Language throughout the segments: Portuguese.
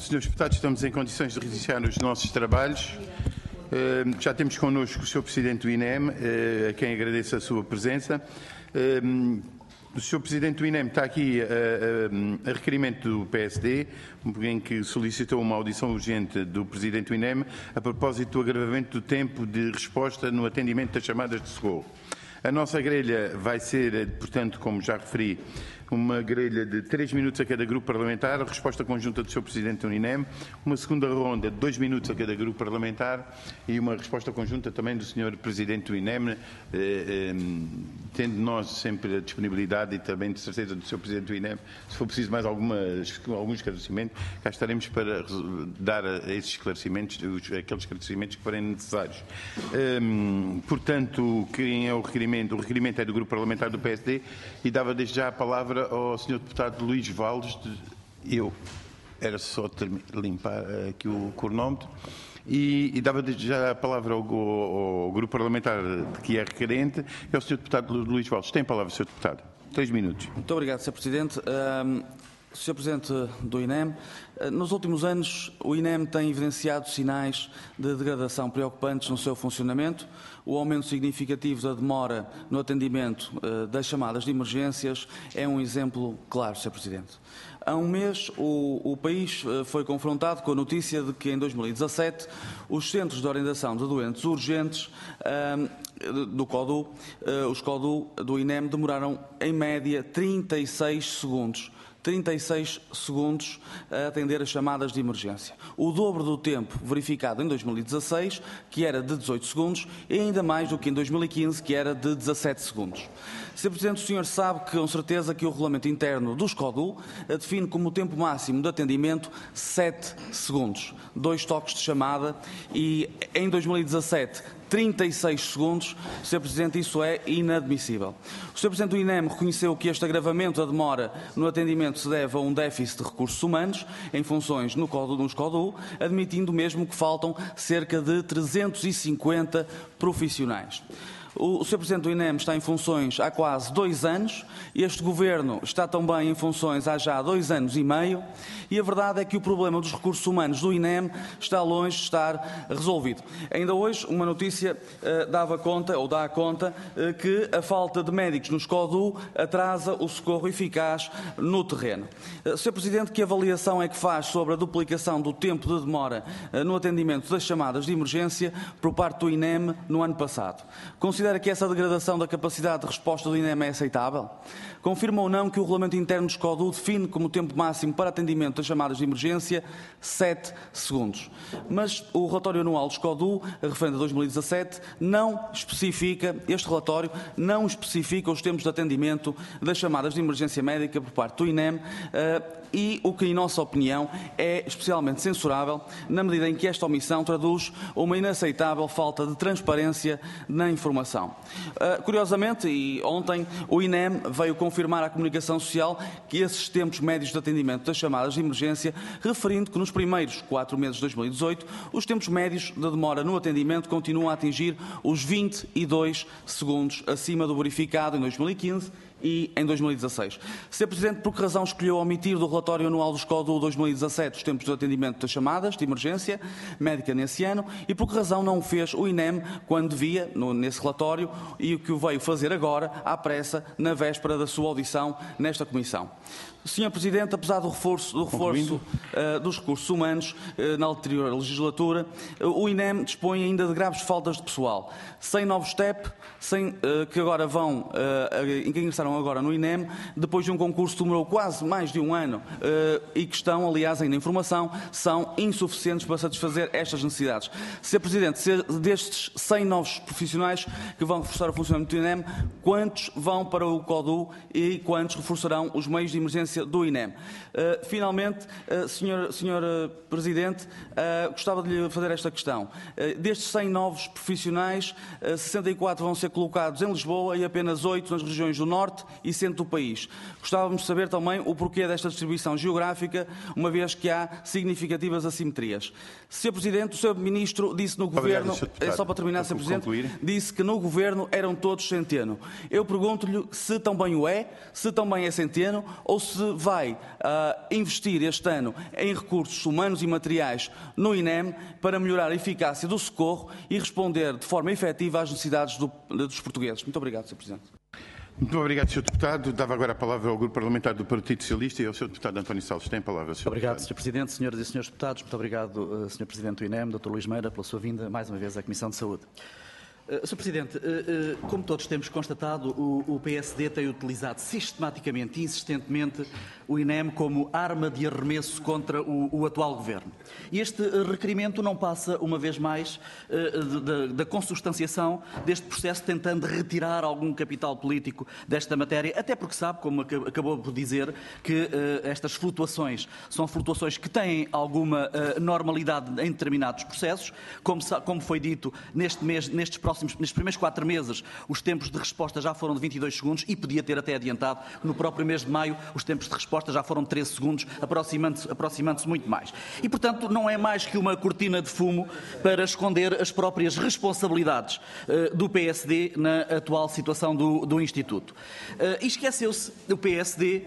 Senhores deputados, estamos em condições de reiniciar os nossos trabalhos. Já temos connosco o Sr. Presidente do INEM, a quem agradeço a sua presença. O Sr. Presidente do INEM está aqui a requerimento do PSD, em que solicitou uma audição urgente do Presidente do INEM a propósito do agravamento do tempo de resposta no atendimento das chamadas de socorro. A nossa grelha vai ser, portanto, como já referi, uma grelha de 3 minutos a cada grupo parlamentar, a resposta conjunta do Sr. Presidente do INEM, uma segunda ronda de 2 minutos a cada grupo parlamentar e uma resposta conjunta também do Sr. Presidente do INEM, tendo nós sempre a disponibilidade e também de certeza do Sr. Presidente do INEM, se for preciso mais algum esclarecimento, cá estaremos para dar a esses esclarecimentos, aqueles esclarecimentos que forem necessários. Portanto, quem é o requerimento? O requerimento é do Grupo Parlamentar do PSD e dava desde já a palavra ao Sr. Deputado Luís Valdes. Era só limpar aqui o cronómetro. E dava desde já a palavra ao Grupo Parlamentar que é requerente, é o Sr. Deputado Luís Valdes. Tem a palavra, Sr. Deputado. 3 minutos. Muito obrigado, Sr. Presidente. Sr. Presidente do INEM, nos últimos anos o INEM tem evidenciado sinais de degradação preocupantes no seu funcionamento. O aumento significativo da demora no atendimento das chamadas de emergências é um exemplo claro, Sr. Presidente. Há um mês o país foi confrontado com a notícia de que em 2017 os Centros de Orientação de Doentes Urgentes do CODU, os CODU do INEM demoraram em média 36 segundos a atender as chamadas de emergência. O dobro do tempo verificado em 2016, que era de 18 segundos, e ainda mais do que em 2015, que era de 17 segundos. Sr. Presidente, o senhor sabe com certeza que o regulamento interno dos CODU define como tempo máximo de atendimento 7 segundos, 2 toques de chamada, e em 2017 36 segundos. Sr. Presidente, isso é inadmissível. O Sr. Presidente do INEM reconheceu que este agravamento da demora no atendimento se deve a um déficit de recursos humanos em funções nos CODU, admitindo mesmo que faltam cerca de 350 profissionais. O Sr. Presidente do INEM está em funções há quase 2 anos, este Governo está também em funções há já 2 anos e meio, e a verdade é que o problema dos recursos humanos do INEM está longe de estar resolvido. Ainda hoje uma notícia dá conta que a falta de médicos nos CODU atrasa o socorro eficaz no terreno. Sr. Presidente, que avaliação é que faz sobre a duplicação do tempo de demora no atendimento das chamadas de emergência por parte do INEM no ano passado? Considera que essa degradação da capacidade de resposta do INEM é aceitável? Confirma ou não que o regulamento interno dos CODU define como tempo máximo para atendimento das chamadas de emergência 7 segundos? Mas o relatório anual dos CODU, referente a 2017, não especifica os tempos de atendimento das chamadas de emergência médica por parte do INEM, e o que, em nossa opinião, é especialmente censurável, na medida em que esta omissão traduz uma inaceitável falta de transparência na informação. Curiosamente, e ontem, o INEM veio confirmar à comunicação social que esses tempos médios de atendimento das chamadas de emergência, referindo que nos primeiros 4 meses de 2018, os tempos médios de demora no atendimento continuam a atingir os 22 segundos, acima do verificado em 2015 e em 2016. Sr. Presidente, por que razão escolheu omitir do relatório anual dos CODU 2017 os tempos de atendimento das chamadas de emergência médica nesse ano, e por que razão não o fez o INEM quando devia, nesse relatório, e o que o veio fazer agora, à pressa, na véspera da sua audição nesta Comissão? Sr. Presidente, apesar do reforço dos recursos humanos na anterior legislatura, o INEM dispõe ainda de graves faltas de pessoal. 100 novos TEP, que ingressaram agora no INEM, depois de um concurso que demorou quase mais de 1 ano e que estão, aliás, ainda em formação, são insuficientes para satisfazer estas necessidades. Sr. Presidente, destes 100 novos profissionais que vão reforçar o funcionamento do INEM, quantos vão para o CODU e quantos reforçarão os meios de emergência do INEM? Finalmente, Sr. Presidente, gostava de lhe fazer esta questão. Destes 100 novos profissionais, 64 vão ser colocados em Lisboa e apenas 8 nas regiões do Norte e Centro do país. Gostávamos de saber também o porquê desta distribuição geográfica, uma vez que há significativas assimetrias. Sr. Presidente, o Sr. Ministro disse no Governo, só para terminar, Sr. Presidente, disse que no do Governo eram todos Centeno. Eu pergunto-lhe se também o é, se também é Centeno, ou se vai investir este ano em recursos humanos e materiais no INEM para melhorar a eficácia do socorro e responder de forma efetiva às necessidades dos portugueses. Muito obrigado, Sr. Presidente. Muito obrigado, Sr. Deputado. Dava agora a palavra ao Grupo Parlamentar do Partido Socialista e ao Sr. Deputado António Salles. Tem a palavra, Sr. Obrigado, Sr. Presidente, senhoras e senhores deputados. Muito obrigado, Sr. Presidente do INEM, Dr. Luís Meira, pela sua vinda mais uma vez à Comissão de Saúde. Sr. Presidente, como todos temos constatado, o PSD tem utilizado sistematicamente e insistentemente o INEM como arma de arremesso contra o atual Governo. E este requerimento não passa, uma vez mais, da consubstanciação deste processo, tentando retirar algum capital político desta matéria, até porque sabe, como acabou por dizer, que estas flutuações são flutuações que têm alguma normalidade em determinados processos. Como foi dito, nestes primeiros 4 meses, os tempos de resposta já foram de 22 segundos e podia ter até adiantado que no próprio mês de maio os tempos de resposta já foram de 13 segundos, aproximando-se muito mais. E, portanto, não é mais que uma cortina de fumo para esconder as próprias responsabilidades do PSD na atual situação do Instituto. E esqueceu-se o PSD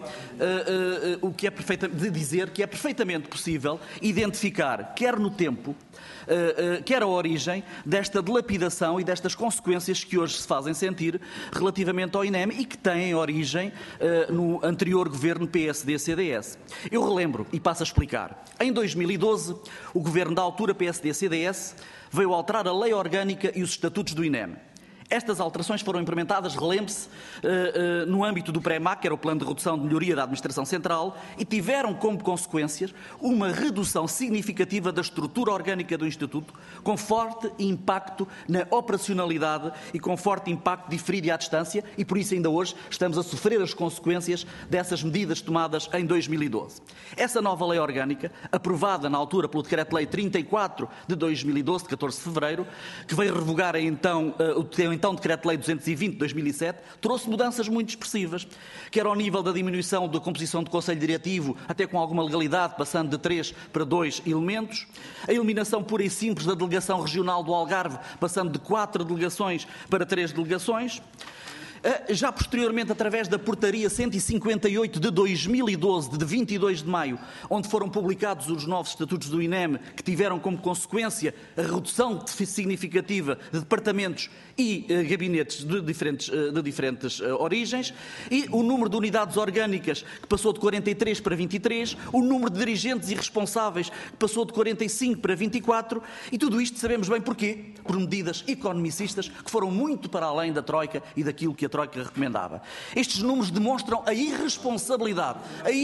de dizer que é perfeitamente possível identificar, quer no tempo, quer a origem desta dilapidação e destas consequências que hoje se fazem sentir relativamente ao INEM e que têm origem no anterior governo PSD-CDS. Eu relembro e passo a explicar. Em 2012, o governo da altura PSD-CDS veio alterar a lei orgânica e os estatutos do INEM. Estas alterações foram implementadas, relembre-se, no âmbito do PREMAC, que era o Plano de Redução de Melhoria da Administração Central, e tiveram como consequências uma redução significativa da estrutura orgânica do Instituto, com forte impacto na operacionalidade e com forte impacto diferido e à distância, e por isso ainda hoje estamos a sofrer as consequências dessas medidas tomadas em 2012. Essa nova lei orgânica, aprovada na altura pelo Decreto-Lei 34 de 2012, de 14 de fevereiro, que veio revogar então o Decreto-Lei 220 de 2007, trouxe mudanças muito expressivas, quer ao nível da diminuição da composição do Conselho Diretivo, até com alguma legalidade, passando de 3 para 2 elementos, a eliminação pura e simples da delegação regional do Algarve, passando de 4 delegações para 3 delegações. Já posteriormente, através da Portaria 158 de 2012, de 22 de maio, onde foram publicados os novos estatutos do INEM, que tiveram como consequência a redução significativa de departamentos e gabinetes de diferentes origens, e o número de unidades orgânicas, que passou de 43 para 23, o número de dirigentes e responsáveis, que passou de 45 para 24, e tudo isto sabemos bem porquê, por medidas economicistas que foram muito para além da Troika e daquilo que a Troika recomendava. Estes números demonstram a irresponsabilidade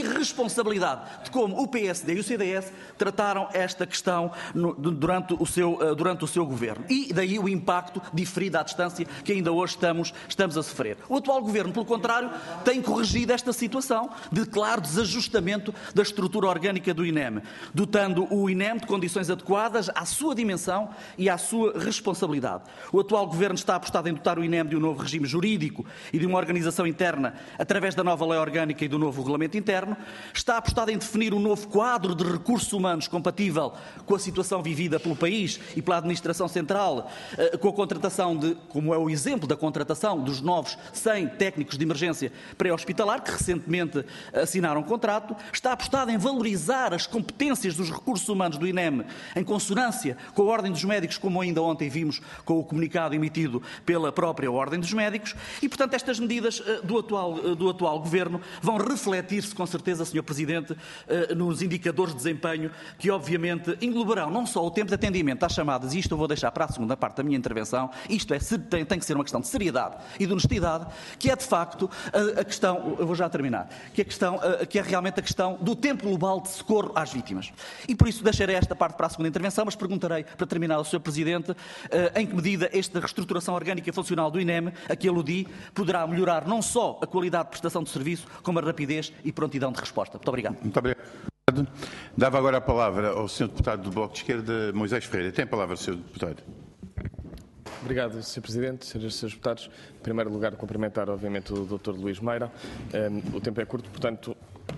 de como o PSD e o CDS trataram esta questão durante o seu governo. E daí o impacto diferido à distância que ainda hoje estamos a sofrer. O atual governo, pelo contrário, tem corrigido esta situação de claro desajustamento da estrutura orgânica do INEM, dotando o INEM de condições adequadas à sua dimensão e à sua responsabilidade. O atual governo está apostado em dotar o INEM de um novo regime jurídico e de uma organização interna através da nova lei orgânica e do novo regulamento interno. Está apostado em definir um novo quadro de recursos humanos compatível com a situação vivida pelo país e pela administração central, com a contratação como é o exemplo da contratação dos novos 100 técnicos de emergência pré-hospitalar, que recentemente assinaram um contrato. Está apostado em valorizar as competências dos recursos humanos do INEM em consonância com a Ordem dos Médicos, como ainda ontem vimos com o comunicado emitido pela própria Ordem dos Médicos. E, portanto, estas medidas do atual Governo vão refletir-se, com certeza, Sr. Presidente, nos indicadores de desempenho que, obviamente, englobarão não só o tempo de atendimento às chamadas, e isto eu vou deixar para a segunda parte da minha intervenção, isto tem que ser uma questão de seriedade e de honestidade, que é, de facto, a questão, eu vou já terminar, que é realmente a questão do tempo global de socorro às vítimas. E, por isso, deixarei esta parte para a segunda intervenção, mas perguntarei, para terminar, ao Sr. Presidente, em que medida esta reestruturação orgânica e funcional do INEM, a que aludi, poderá melhorar não só a qualidade de prestação de serviço, como a rapidez e prontidão de resposta. Muito obrigado. Muito obrigado. Dava agora a palavra ao Sr. Deputado do Bloco de Esquerda, Moisés Ferreira. Tem a palavra, Sr. Deputado. Obrigado, Sr. Presidente, Srs. e Srs. Deputados. Em primeiro lugar, cumprimentar, obviamente, o Dr. Luís Meira. O tempo é curto, portanto,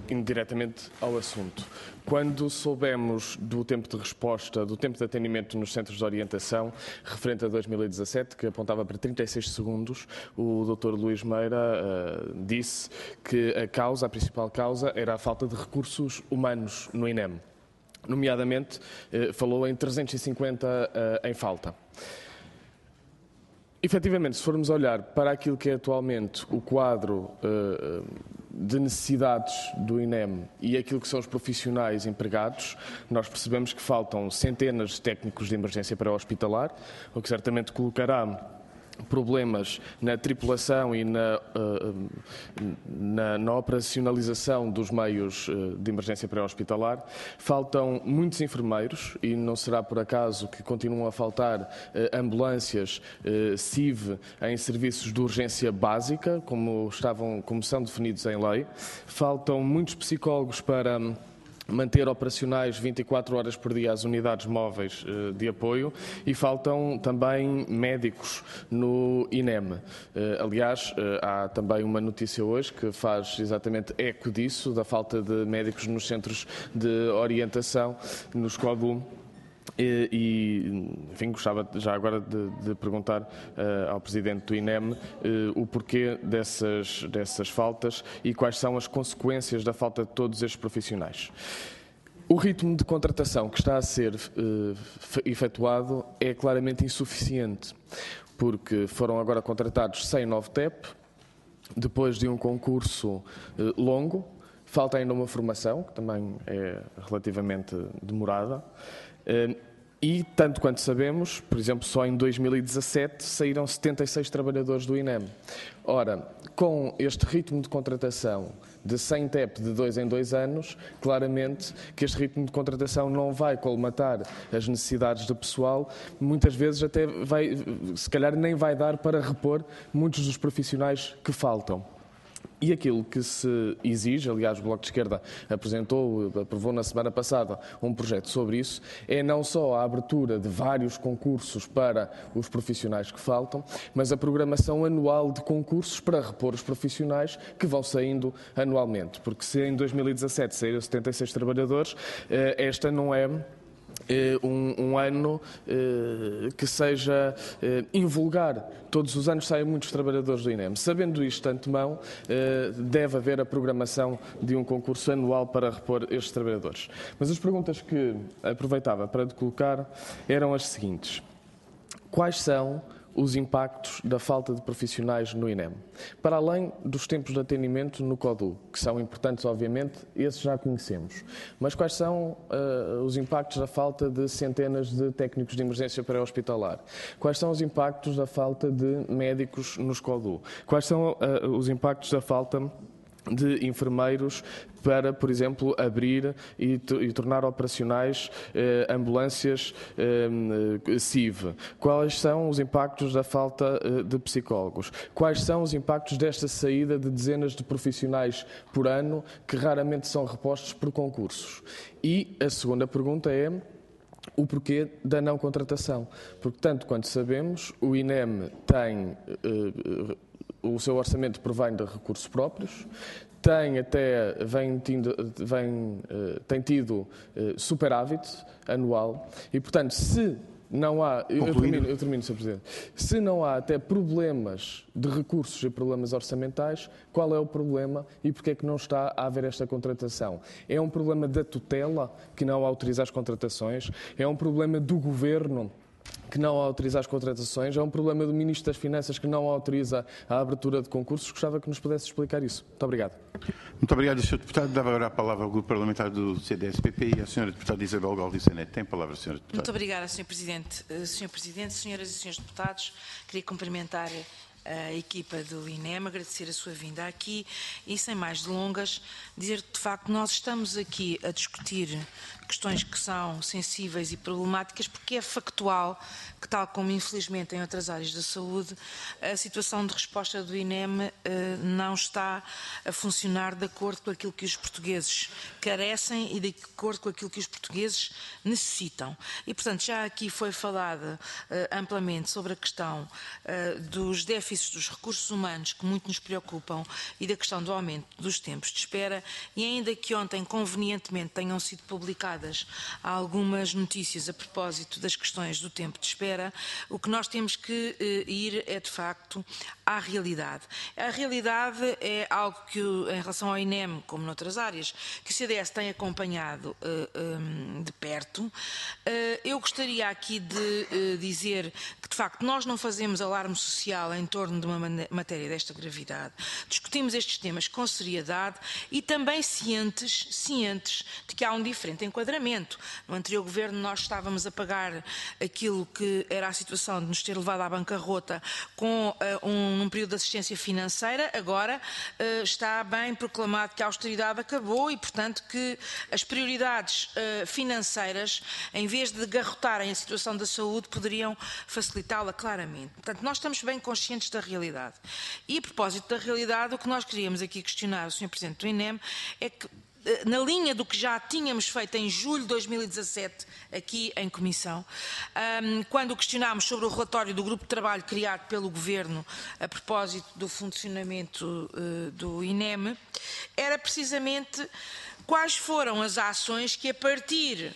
indo diretamente ao assunto. Quando soubemos do tempo de resposta, do tempo de atendimento nos centros de orientação, referente a 2017, que apontava para 36 segundos, o Dr. Luís Meira disse que a principal causa era a falta de recursos humanos no INEM. Nomeadamente, falou em 350 em falta. Efetivamente, se formos olhar para aquilo que é atualmente o quadro de necessidades do INEM e aquilo que são os profissionais empregados, nós percebemos que faltam centenas de técnicos de emergência pré-hospitalar, o que certamente colocará problemas na tripulação e na operacionalização dos meios de emergência pré-hospitalar. Faltam muitos enfermeiros e não será por acaso que continuam a faltar ambulâncias CIV em serviços de urgência básica, como são definidos em lei. Faltam muitos psicólogos para manter operacionais 24 horas por dia as unidades móveis de apoio e faltam também médicos no INEM. Aliás, há também uma notícia hoje que faz exatamente eco disso, da falta de médicos nos centros de orientação, nos CODU. Enfim, gostava já agora de perguntar ao Presidente do INEM o porquê dessas faltas e quais são as consequências da falta de todos estes profissionais. O ritmo de contratação que está a ser efetuado é claramente insuficiente, porque foram agora contratados 100 novos TEP, depois de um concurso longo, falta ainda uma formação, que também é relativamente demorada. E, tanto quanto sabemos, por exemplo, só em 2017 saíram 76 trabalhadores do INEM. Ora, com este ritmo de contratação de 100 TEP de 2 em 2 anos, claramente que este ritmo de contratação não vai colmatar as necessidades do pessoal, muitas vezes até se calhar nem vai dar para repor muitos dos profissionais que faltam. E aquilo que se exige, aliás, o Bloco de Esquerda aprovou na semana passada um projeto sobre isso, é não só a abertura de vários concursos para os profissionais que faltam, mas a programação anual de concursos para repor os profissionais que vão saindo anualmente. Porque se em 2017 saíram 76 trabalhadores, esta não é um ano que seja invulgar. Todos os anos saem muitos trabalhadores do INEM. Sabendo isto de antemão, deve haver a programação de um concurso anual para repor estes trabalhadores. Mas as perguntas que aproveitava para te colocar eram as seguintes. Quais são os impactos da falta de profissionais no INEM? Para além dos tempos de atendimento no CODU, que são importantes, obviamente, esses já conhecemos. Mas quais são os impactos da falta de centenas de técnicos de emergência pré-hospitalar? Quais são os impactos da falta de médicos nos CODU? Quais são os impactos da falta de enfermeiros para, por exemplo, abrir e tornar operacionais ambulâncias CIV? Quais são os impactos da falta de psicólogos? Quais são os impactos desta saída de dezenas de profissionais por ano que raramente são repostos por concursos? E a segunda pergunta é o porquê da não contratação. Porque, tanto quanto sabemos, o INEM tem o seu orçamento provém de recursos próprios, tem tido superávit anual e, portanto, se não há, eu termino, Sr. Presidente, se não há até problemas de recursos e problemas orçamentais, qual é o problema e porquê é que não está a haver esta contratação? É um problema da tutela que não autoriza as contratações? É um problema do Governo que não autoriza as contratações? É um problema do Ministro das Finanças que não autoriza a abertura de concursos? Gostava que nos pudesse explicar isso. Muito obrigado. Muito obrigado, Sr. Deputado. Dava agora a palavra ao Grupo Parlamentar do CDS-PP e à Sra. Deputada Isabel Galdiça Neto. Tem a palavra, Sra. Deputada. Muito obrigada, Sr. Presidente. Sr. Presidente, Senhoras e Senhores Deputados, queria cumprimentar a equipa do INEM, agradecer a sua vinda aqui e, sem mais delongas, dizer que, de facto, nós estamos aqui a discutir questões que são sensíveis e problemáticas, porque é factual que, tal como infelizmente em outras áreas da saúde, a situação de resposta do INEM não está a funcionar de acordo com aquilo que os portugueses carecem e de acordo com aquilo que os portugueses necessitam. E, portanto, já aqui foi falada amplamente sobre a questão dos déficits serviços dos recursos humanos que muito nos preocupam e da questão do aumento dos tempos de espera, e ainda que ontem convenientemente tenham sido publicadas algumas notícias a propósito das questões do tempo de espera, o que nós temos que ir é de facto à realidade. A realidade é algo que, em relação ao INEM, como noutras áreas, que o CDS tem acompanhado de perto. Eu gostaria aqui de dizer que, de facto, nós não fazemos alarme social em torno de uma matéria desta gravidade. Discutimos estes temas com seriedade e também cientes de que há um diferente enquadramento. No anterior governo nós estávamos a pagar aquilo que era a situação de nos ter levado à bancarrota com num período de assistência financeira. Agora está bem proclamado que a austeridade acabou e, portanto, que as prioridades financeiras, em vez de garrotarem a situação da saúde, poderiam facilitá-la claramente. Portanto, nós estamos bem conscientes da realidade. E, a propósito da realidade, o que nós queríamos aqui questionar o Sr. Presidente do INEM é que, na linha do que já tínhamos feito em julho de 2017, aqui em Comissão, quando questionámos sobre o relatório do grupo de trabalho criado pelo Governo a propósito do funcionamento do INEM, era precisamente quais foram as ações que, a partir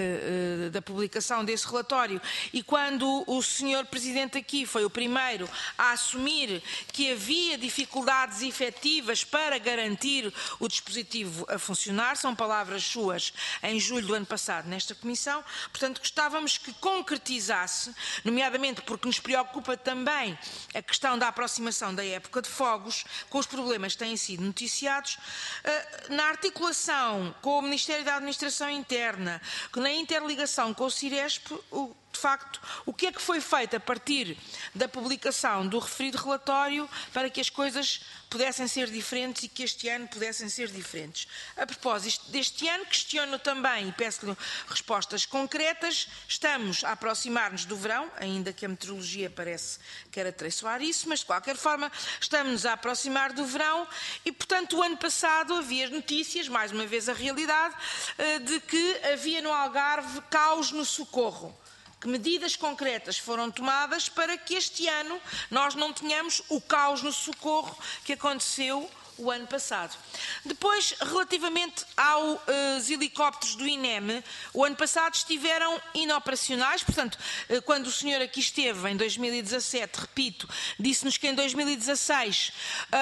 da publicação desse relatório, e quando o Sr. Presidente aqui foi o primeiro a assumir que havia dificuldades efetivas para garantir o dispositivo a funcionar, são palavras suas em julho do ano passado nesta Comissão, portanto gostávamos que concretizasse, nomeadamente porque nos preocupa também a questão da aproximação da época de fogos, com os problemas que têm sido noticiados, na articulação com o Ministério da Administração Interna, na interligação com o Ciresp, de facto, o que é que foi feito a partir da publicação do referido relatório para que as coisas pudessem ser diferentes e que este ano pudessem ser diferentes. A propósito deste ano, questiono também e peço-lhe respostas concretas. Estamos a aproximar-nos do verão, ainda que a meteorologia parece que era traiçoar isso, mas de qualquer forma estamos a aproximar do verão e, portanto, o ano passado havia notícias, mais uma vez a realidade, de que havia no Algarve caos no socorro. Que medidas concretas foram tomadas para que este ano nós não tenhamos o caos no socorro que aconteceu o ano passado. Depois, relativamente aos helicópteros do INEM, o ano passado estiveram inoperacionais, portanto, quando o senhor aqui esteve em 2017, repito, disse-nos que em 2016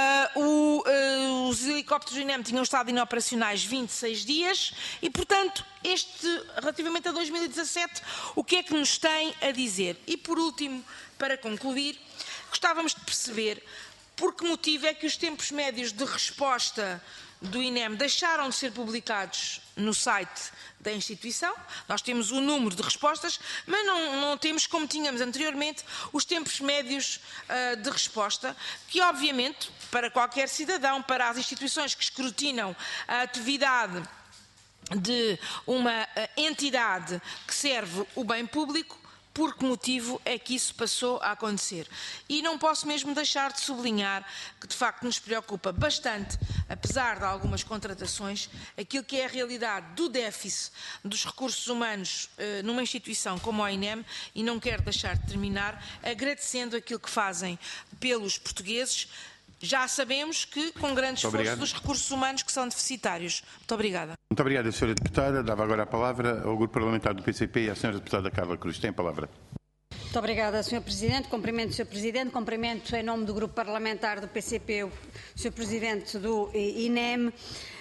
os helicópteros do INEM tinham estado inoperacionais 26 dias e, portanto, relativamente a 2017, o que é que nos tem a dizer? E, por último, para concluir, gostávamos de perceber por que motivo é que os tempos médios de resposta do INEM deixaram de ser publicados no site da instituição. Nós temos o número de respostas, mas não temos, como tínhamos anteriormente, os tempos médios de resposta, que obviamente, para qualquer cidadão, para as instituições que escrutinam a atividade de uma entidade que serve o bem público, por que motivo é que isso passou a acontecer. E não posso mesmo deixar de sublinhar que, de facto, nos preocupa bastante, apesar de algumas contratações, aquilo que é a realidade do déficit dos recursos humanos numa instituição como a INEM, e não quero deixar de terminar agradecendo aquilo que fazem pelos portugueses. Já sabemos que com grande esforço dos recursos humanos que são deficitários. Muito obrigada. Muito obrigado, Sra. Deputada. Dava agora a palavra ao Grupo Parlamentar do PCP e à Sra. Deputada Carla Cruz. Tem a palavra. Muito obrigada, Sr. Presidente. Cumprimento o Sr. Presidente. Cumprimento em nome do Grupo Parlamentar do PCP o Sr. Presidente do INEM.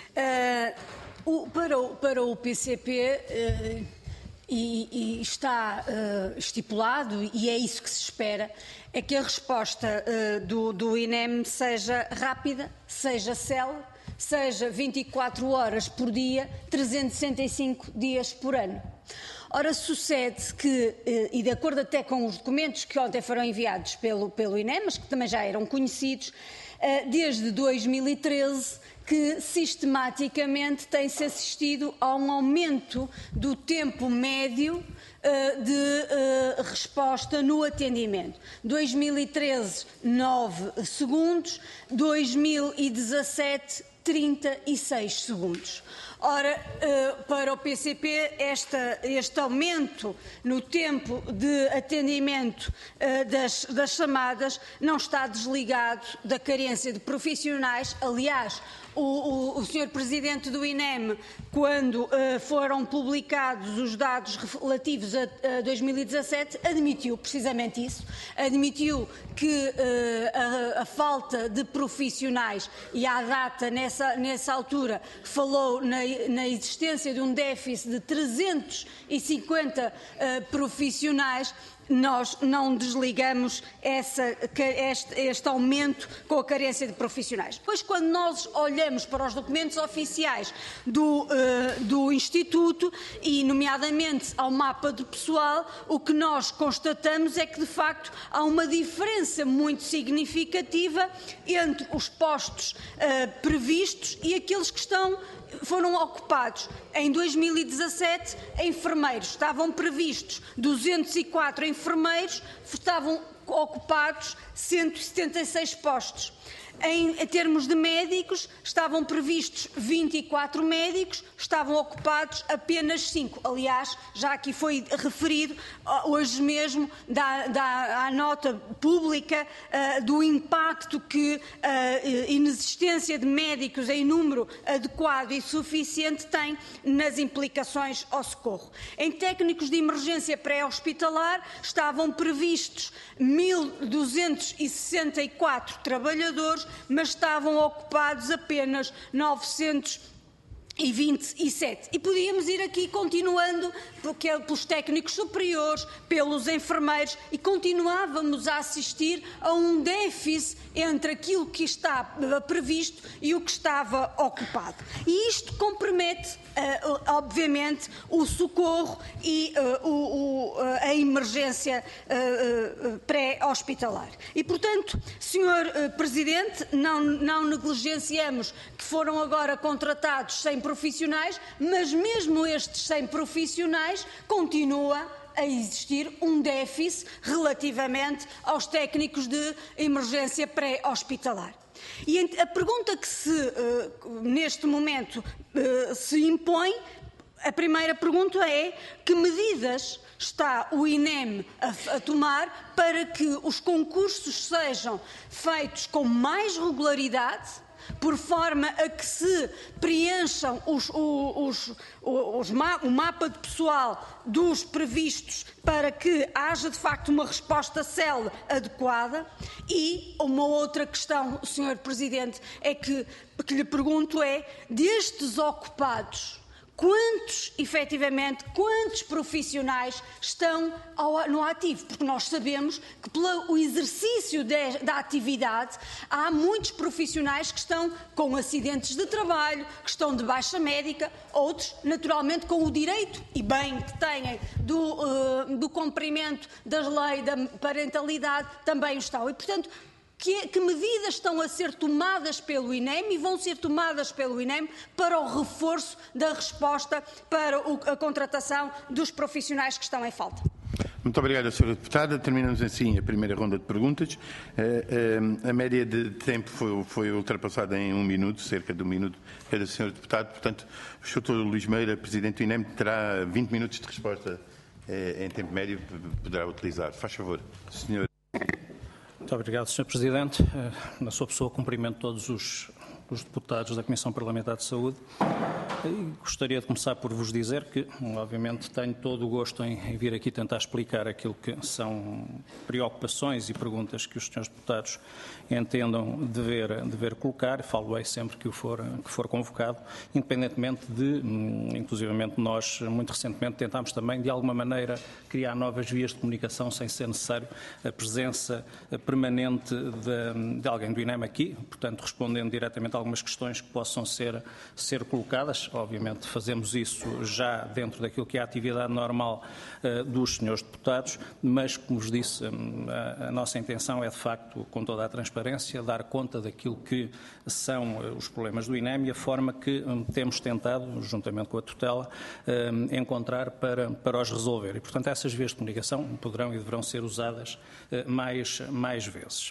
Para o PCP... E está estipulado, e é isso que se espera, é que a resposta do INEM seja rápida, seja célere, seja 24 horas por dia, 365 dias por ano. Ora, sucede que, e de acordo até com os documentos que ontem foram enviados pelo INEM, mas que também já eram conhecidos, desde 2013 que sistematicamente tem-se assistido a um aumento do tempo médio de resposta no atendimento. 2013, 9 segundos, 2017, 36 segundos. Ora, para o PCP, este aumento no tempo de atendimento das chamadas não está desligado da carência de profissionais. Aliás, o Sr. Presidente do INEM, quando foram publicados os dados relativos a 2017, admitiu precisamente isso, admitiu que a falta de profissionais, e à data, nessa altura, falou na existência de um déficit de 350 profissionais. Nós não desligamos este aumento com a carência de profissionais. Pois, quando nós olhamos para os documentos oficiais do Instituto, e nomeadamente ao mapa do pessoal, o que nós constatamos é que, de facto, há uma diferença muito significativa entre os postos previstos e aqueles que foram ocupados. Em 2017, enfermeiros, estavam previstos 204 enfermeiros, estavam ocupados 176 postos. Em termos de médicos, estavam previstos 24 médicos, estavam ocupados apenas 5. Aliás, já aqui foi referido, hoje mesmo, da nota pública do impacto que a inexistência de médicos em número adequado e suficiente tem nas implicações ao socorro. Em técnicos de emergência pré-hospitalar, estavam previstos 1.264 trabalhadores, mas estavam ocupados apenas 927. E podíamos ir aqui continuando pelos técnicos superiores, pelos enfermeiros, e continuávamos a assistir a um déficit entre aquilo que está previsto e o que estava ocupado. E isto compromete, obviamente, o socorro e a emergência pré-hospitalar. E, portanto, Sr. Presidente, não negligenciamos que foram agora contratados 100 profissionais, mas mesmo estes 100 profissionais continua a existir um déficit relativamente aos técnicos de emergência pré-hospitalar. E a pergunta que neste momento se impõe, a primeira pergunta é: que medidas está o INEM a tomar para que os concursos sejam feitos com mais regularidade, por forma a que se preencham o mapa de pessoal dos previstos, para que haja de facto uma resposta célere adequada? E uma outra questão, Sr. Presidente, é que lhe pergunto é: destes ocupados, quantos profissionais estão no ativo? Porque nós sabemos que, pelo exercício da atividade, há muitos profissionais que estão com acidentes de trabalho, que estão de baixa médica, outros, naturalmente, com o direito e bem que têm do cumprimento das leis da parentalidade, também o estão. E, portanto, que medidas estão a ser tomadas pelo INEM e vão ser tomadas pelo INEM para o reforço da resposta para a contratação dos profissionais que estão em falta? Muito obrigado, Sra. Deputada. Terminamos assim a primeira ronda de perguntas. A média de tempo foi ultrapassada em 1 minuto, cerca de 1 minuto cada Sr. Deputado. Portanto, o Sr. Luís Meira, Presidente do INEM, terá 20 minutos de resposta em tempo médio, poderá utilizar. Faz favor, Sr. Muito obrigado, Sr. Presidente. Na sua pessoa, cumprimento todos os deputados da Comissão Parlamentar de Saúde. E gostaria de começar por vos dizer que, obviamente, tenho todo o gosto em vir aqui tentar explicar aquilo que são preocupações e perguntas que os senhores deputados entendam dever colocar. Falo-ei sempre que for convocado, independentemente de, inclusivamente nós, muito recentemente, tentámos também, de alguma maneira, criar novas vias de comunicação sem ser necessário a presença permanente de alguém do INEM aqui, portanto, respondendo diretamente a algumas questões que possam ser colocadas. Obviamente fazemos isso já dentro daquilo que é a atividade normal dos senhores deputados, mas, como vos disse, a nossa intenção é, de facto, com toda a transparência, dar conta daquilo que são os problemas do INEM e a forma que temos tentado, juntamente com a tutela, encontrar para os resolver. E, portanto, essas vias de comunicação poderão e deverão ser usadas mais vezes.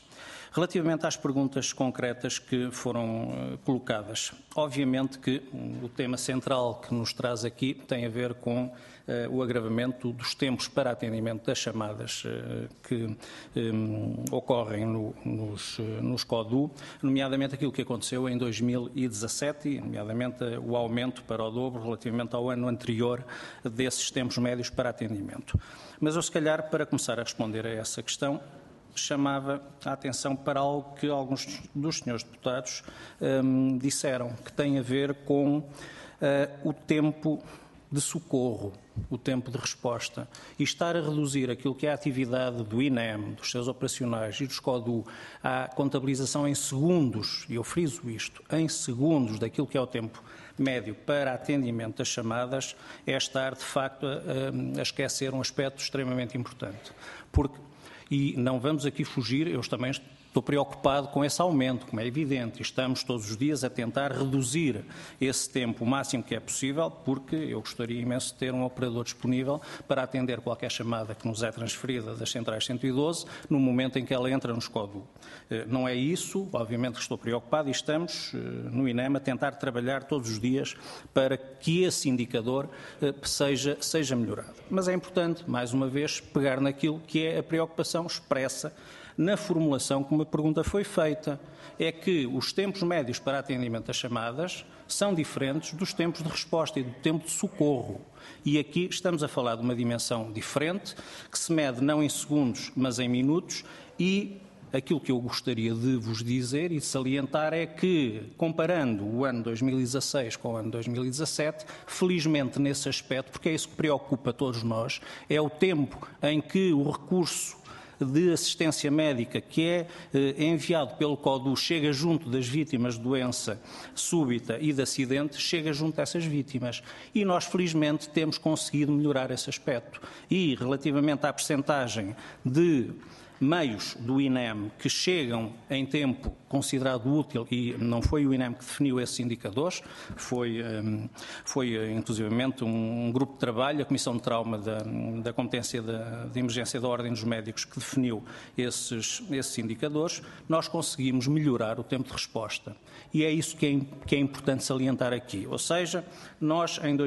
Relativamente às perguntas concretas que foram colocadas, obviamente que o tema central que nos traz aqui tem a ver com o agravamento dos tempos para atendimento das chamadas que ocorrem nos CODU, nomeadamente aquilo que aconteceu em 2017, nomeadamente o aumento para o dobro relativamente ao ano anterior desses tempos médios para atendimento. Mas eu, se calhar, para começar a responder a essa questão, chamava a atenção para algo que alguns dos senhores deputados disseram, que tem a ver com o tempo de socorro, o tempo de resposta, e estar a reduzir aquilo que é a atividade do INEM, dos seus operacionais e dos CODU à contabilização em segundos, e eu friso isto, em segundos daquilo que é o tempo médio para atendimento das chamadas, é estar, de facto, a esquecer um aspecto extremamente importante. E não vamos aqui fugir, eu também estou preocupado com esse aumento, como é evidente, e estamos todos os dias a tentar reduzir esse tempo o máximo que é possível, porque eu gostaria imenso de ter um operador disponível para atender qualquer chamada que nos é transferida das centrais 112 no momento em que ela entra nos CODU. Não é isso, obviamente que estou preocupado, e estamos no INEM a tentar trabalhar todos os dias para que esse indicador seja melhorado. Mas é importante, mais uma vez, pegar naquilo que é a preocupação expressa na formulação como a pergunta foi feita, é que os tempos médios para atendimento das chamadas são diferentes dos tempos de resposta e do tempo de socorro. E aqui estamos a falar de uma dimensão diferente, que se mede não em segundos, mas em minutos, e aquilo que eu gostaria de vos dizer e de salientar é que, comparando o ano 2016 com o ano 2017, felizmente nesse aspecto, porque é isso que preocupa todos nós, é o tempo em que o recurso de assistência médica que é enviado pelo CODU chega junto das vítimas de doença súbita e de acidente, chega junto a essas vítimas. E nós, felizmente, temos conseguido melhorar esse aspecto. E, relativamente à percentagem de meios do INEM que chegam em tempo considerado útil, e não foi o INEM que definiu esses indicadores, foi inclusivamente um grupo de trabalho, a Comissão de Trauma da Competência de Emergência da Ordem dos Médicos, que definiu esses indicadores. Nós conseguimos melhorar o tempo de resposta. E é isso que é importante salientar aqui. Ou seja, nós em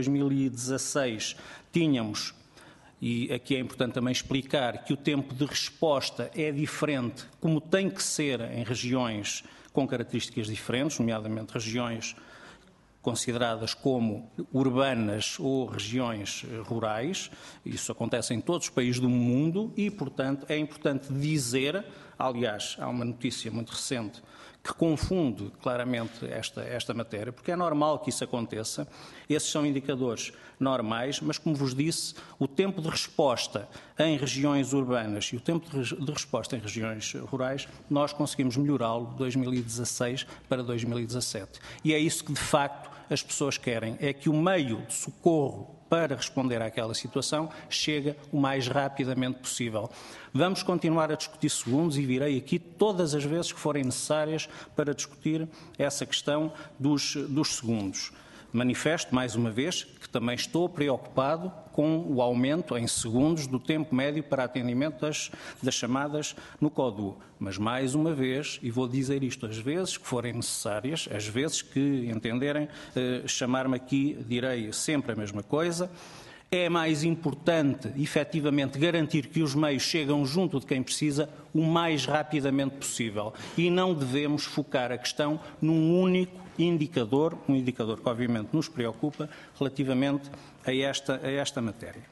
2016 tínhamos, e aqui é importante também explicar que o tempo de resposta é diferente, como tem que ser em regiões com características diferentes, nomeadamente regiões consideradas como urbanas ou regiões rurais. Isso acontece em todos os países do mundo e, portanto, é importante dizer, aliás, há uma notícia muito recente que confunde claramente esta matéria, porque é normal que isso aconteça. Esses são indicadores normais, mas, como vos disse, o tempo de resposta em regiões urbanas e o tempo de resposta em regiões rurais, nós conseguimos melhorá-lo de 2016 para 2017. E é isso que, de facto, as pessoas querem, é que o meio de socorro para responder àquela situação chega o mais rapidamente possível. Vamos continuar a discutir segundos e virei aqui todas as vezes que forem necessárias para discutir essa questão dos segundos. Manifesto, mais uma vez, que também estou preocupado com o aumento em segundos do tempo médio para atendimento das chamadas no CODU. Mas, mais uma vez, e vou dizer isto as vezes que forem necessárias, as vezes que entenderem chamar-me aqui, direi sempre a mesma coisa. É mais importante, efetivamente, garantir que os meios chegam junto de quem precisa o mais rapidamente possível. E não devemos focar a questão num único indicador, um indicador que obviamente nos preocupa relativamente a esta matéria.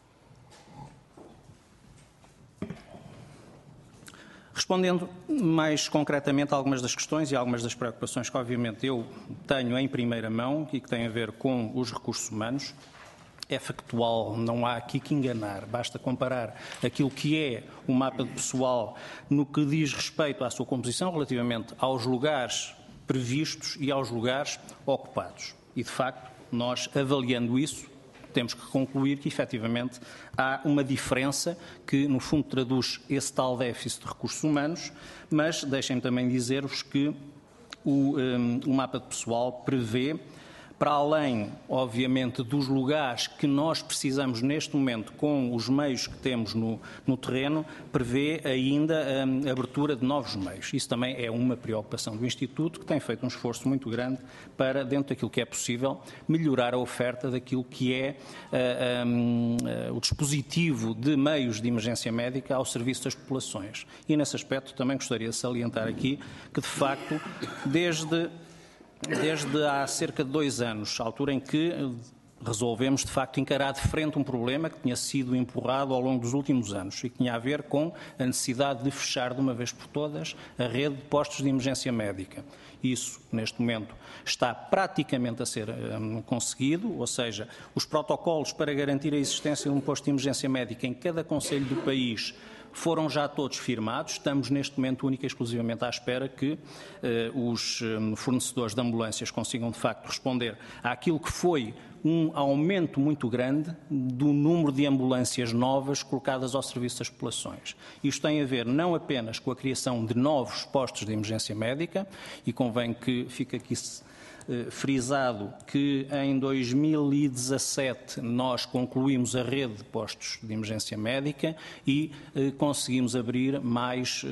Respondendo mais concretamente a algumas das questões e algumas das preocupações que obviamente eu tenho em primeira mão e que têm a ver com os recursos humanos, é factual, não há aqui que enganar, basta comparar aquilo que é o mapa de pessoal no que diz respeito à sua composição relativamente aos lugares previstos e aos lugares ocupados. E, de facto, nós, avaliando isso, temos que concluir que, efetivamente, há uma diferença que, no fundo, traduz esse tal déficit de recursos humanos, mas deixem-me também dizer-vos que o mapa de pessoal prevê para além, obviamente, dos lugares que nós precisamos neste momento, com os meios que temos no terreno, prevê ainda a abertura de novos meios. Isso também é uma preocupação do Instituto, que tem feito um esforço muito grande para, dentro daquilo que é possível, melhorar a oferta daquilo que é o dispositivo de meios de emergência médica ao serviço das populações. E, nesse aspecto, também gostaria de salientar aqui que, de facto, desde há cerca de 2 anos, a altura em que resolvemos, de facto, encarar de frente um problema que tinha sido empurrado ao longo dos últimos anos e que tinha a ver com a necessidade de fechar de uma vez por todas a rede de postos de emergência médica. Isso, neste momento, está praticamente a ser conseguido, ou seja, os protocolos para garantir a existência de um posto de emergência médica em cada concelho do país foram já todos firmados. Estamos neste momento única e exclusivamente à espera que os fornecedores de ambulâncias consigam de facto responder àquilo que foi um aumento muito grande do número de ambulâncias novas colocadas ao serviço das populações. Isto tem a ver não apenas com a criação de novos postos de emergência médica, e convém que fique aqui frisado que em 2017 nós concluímos a rede de postos de emergência médica e conseguimos abrir mais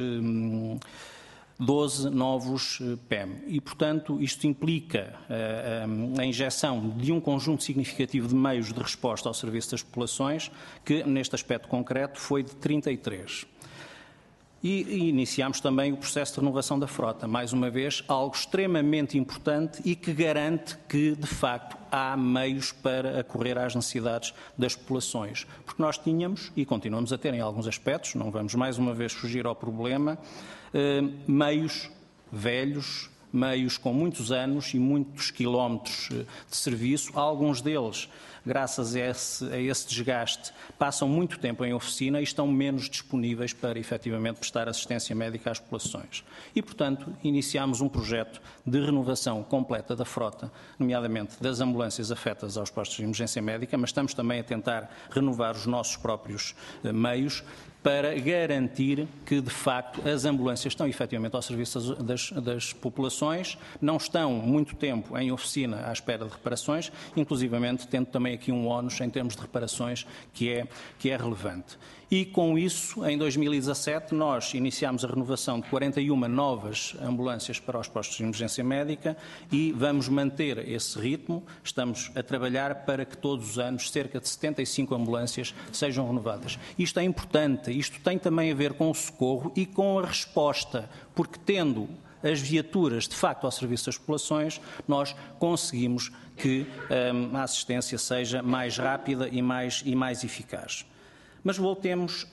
12 novos PEM. E, portanto, isto implica a injeção de um conjunto significativo de meios de resposta ao serviço das populações, que neste aspecto concreto foi de 33. E iniciámos também o processo de renovação da frota. Mais uma vez, algo extremamente importante e que garante que, de facto, há meios para acorrer às necessidades das populações. Porque nós tínhamos, e continuamos a ter em alguns aspectos, não vamos mais uma vez fugir ao problema, meios velhos, meios com muitos anos e muitos quilómetros de serviço. Alguns deles, graças a esse desgaste, passam muito tempo em oficina e estão menos disponíveis para, efetivamente, prestar assistência médica às populações. E, portanto, iniciámos um projeto de renovação completa da frota, nomeadamente das ambulâncias afetas aos postos de emergência médica, mas estamos também a tentar renovar os nossos próprios meios para garantir que, de facto, as ambulâncias estão efetivamente ao serviço das populações, não estão muito tempo em oficina à espera de reparações, inclusivamente tendo também aqui um ónus em termos de reparações que é relevante. E com isso, em 2017, nós iniciámos a renovação de 41 novas ambulâncias para os postos de emergência médica e vamos manter esse ritmo. Estamos a trabalhar para que todos os anos cerca de 75 ambulâncias sejam renovadas. Isto é importante, isto tem também a ver com o socorro e com a resposta, porque tendo as viaturas, de facto, ao serviço das populações, nós conseguimos que a assistência seja mais rápida e mais eficaz. Mas voltemos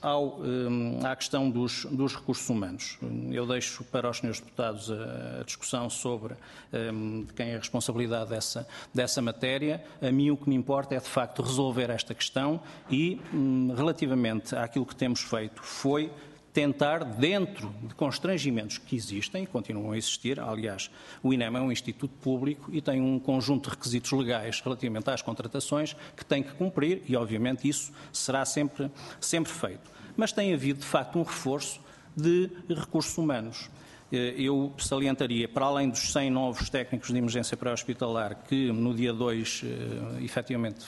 à questão dos recursos humanos. Eu deixo para os senhores deputados a discussão sobre quem é a responsabilidade dessa matéria. A mim o que me importa é, de facto, resolver esta questão e, relativamente àquilo que temos feito, foi tentar, dentro de constrangimentos que existem e continuam a existir, aliás, o INEM é um instituto público e tem um conjunto de requisitos legais relativamente às contratações que tem que cumprir e, obviamente, isso será sempre feito. Mas tem havido, de facto, um reforço de recursos humanos. Eu salientaria, para além dos 100 novos técnicos de emergência pré-hospitalar que no dia 2 efetivamente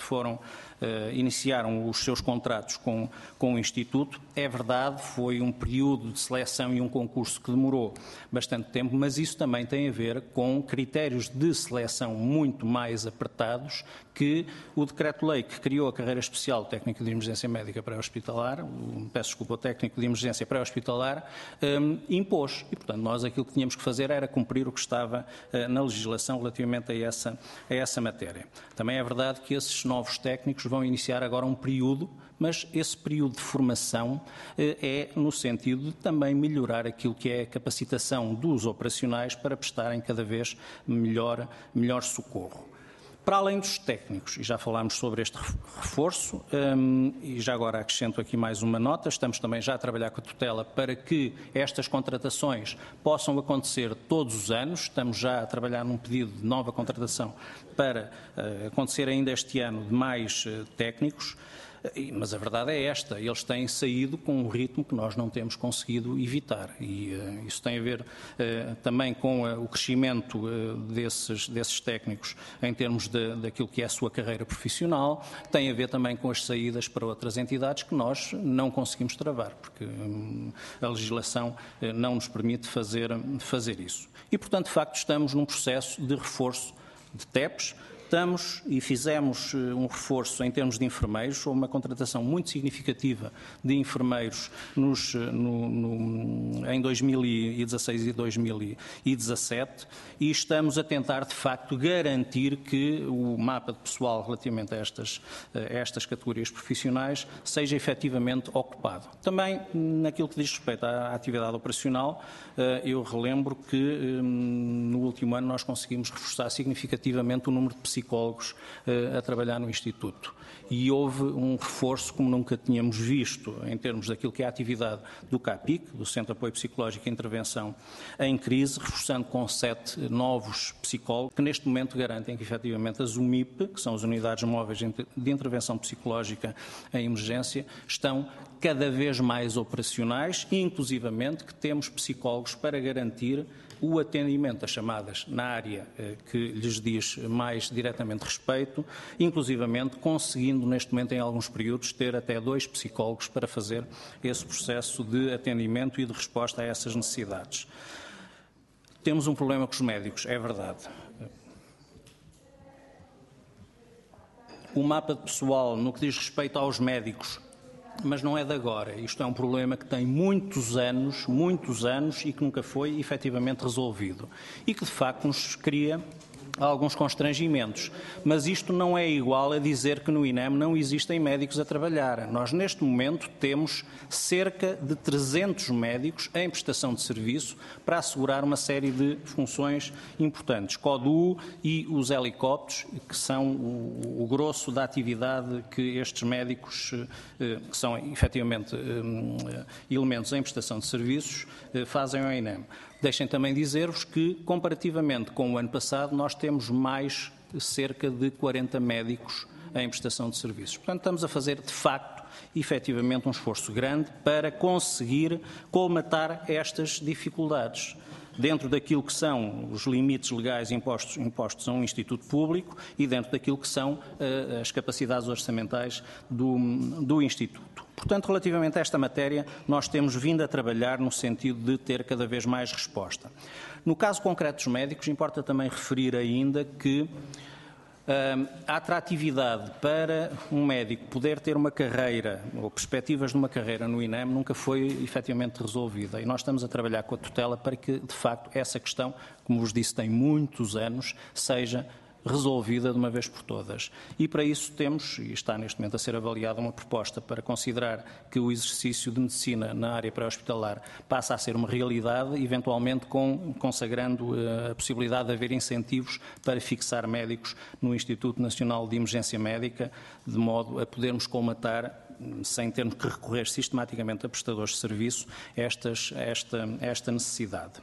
iniciaram os seus contratos com o Instituto, é verdade, foi um período de seleção e um concurso que demorou bastante tempo, mas isso também tem a ver com critérios de seleção muito mais apertados que o Decreto-Lei que criou a carreira especial técnico de emergência médica pré-hospitalar, o técnico de emergência pré-hospitalar, impôs. E, portanto, nós aquilo que tínhamos que fazer era cumprir o que estava na legislação relativamente a essa matéria. Também é verdade que esses novos técnicos vão iniciar agora um período, mas esse período de formação é no sentido de também melhorar aquilo que é a capacitação dos operacionais para prestarem cada vez melhor socorro. Para além dos técnicos, e já falámos sobre este reforço, e já agora acrescento aqui mais uma nota, estamos também já a trabalhar com a tutela para que estas contratações possam acontecer todos os anos, estamos já a trabalhar num pedido de nova contratação para acontecer ainda este ano de mais técnicos. Mas a verdade é esta, eles têm saído com um ritmo que nós não temos conseguido evitar. E isso tem a ver também com o crescimento desses técnicos em termos daquilo que é a sua carreira profissional, tem a ver também com as saídas para outras entidades que nós não conseguimos travar, porque a legislação não nos permite fazer isso. E, portanto, de facto, estamos num processo de reforço de TEPs. Estamos e fizemos um reforço em termos de enfermeiros, houve uma contratação muito significativa de enfermeiros em 2016 e 2017 e estamos a tentar, de facto, garantir que o mapa de pessoal relativamente a estas categorias profissionais seja efetivamente ocupado. Também, naquilo que diz respeito à atividade operacional, eu relembro que no último ano nós conseguimos reforçar significativamente o número de psicólogos a trabalhar no Instituto. E houve um reforço como nunca tínhamos visto em termos daquilo que é a atividade do CAPIC, do Centro de Apoio Psicológico e Intervenção em Crise, reforçando com 7 novos psicólogos, que neste momento garantem que efetivamente as UMIP, que são as Unidades Móveis de Intervenção Psicológica em Emergência, estão cada vez mais operacionais e, inclusivamente, que temos psicólogos para garantir o atendimento às chamadas na área que lhes diz mais diretamente respeito, inclusivamente conseguindo neste momento em alguns períodos ter até 2 psicólogos para fazer esse processo de atendimento e de resposta a essas necessidades. Temos um problema com os médicos, é verdade. O mapa de pessoal no que diz respeito aos médicos, mas não é de agora. Isto é um problema que tem muitos anos e que nunca foi efetivamente resolvido. E que, de facto, nos cria alguns constrangimentos. Mas isto não é igual a dizer que no INEM não existem médicos a trabalhar. Nós, neste momento, temos cerca de 300 médicos em prestação de serviço para assegurar uma série de funções importantes. CODU e os helicópteros, que são o grosso da atividade que estes médicos, que são efetivamente elementos em prestação de serviços, fazem ao INEM. Deixem também dizer-vos que, comparativamente com o ano passado, nós temos mais cerca de 40 médicos em prestação de serviços. Portanto, estamos a fazer, de facto, efetivamente um esforço grande para conseguir colmatar estas dificuldades dentro daquilo que são os limites legais impostos a um instituto público e dentro daquilo que são as capacidades orçamentais do instituto. Portanto, relativamente a esta matéria, nós temos vindo a trabalhar no sentido de ter cada vez mais resposta. No caso concreto dos médicos, importa também referir ainda que a atratividade para um médico poder ter uma carreira ou perspectivas de uma carreira no INEM nunca foi efetivamente resolvida e nós estamos a trabalhar com a tutela para que, de facto, essa questão, como vos disse, tem muitos anos, seja resolvida de uma vez por todas. E para isso temos, e está neste momento a ser avaliada, uma proposta para considerar que o exercício de medicina na área pré-hospitalar passa a ser uma realidade, eventualmente consagrando a possibilidade de haver incentivos para fixar médicos no Instituto Nacional de Emergência Médica, de modo a podermos colmatar, sem termos que recorrer sistematicamente a prestadores de serviço, esta necessidade.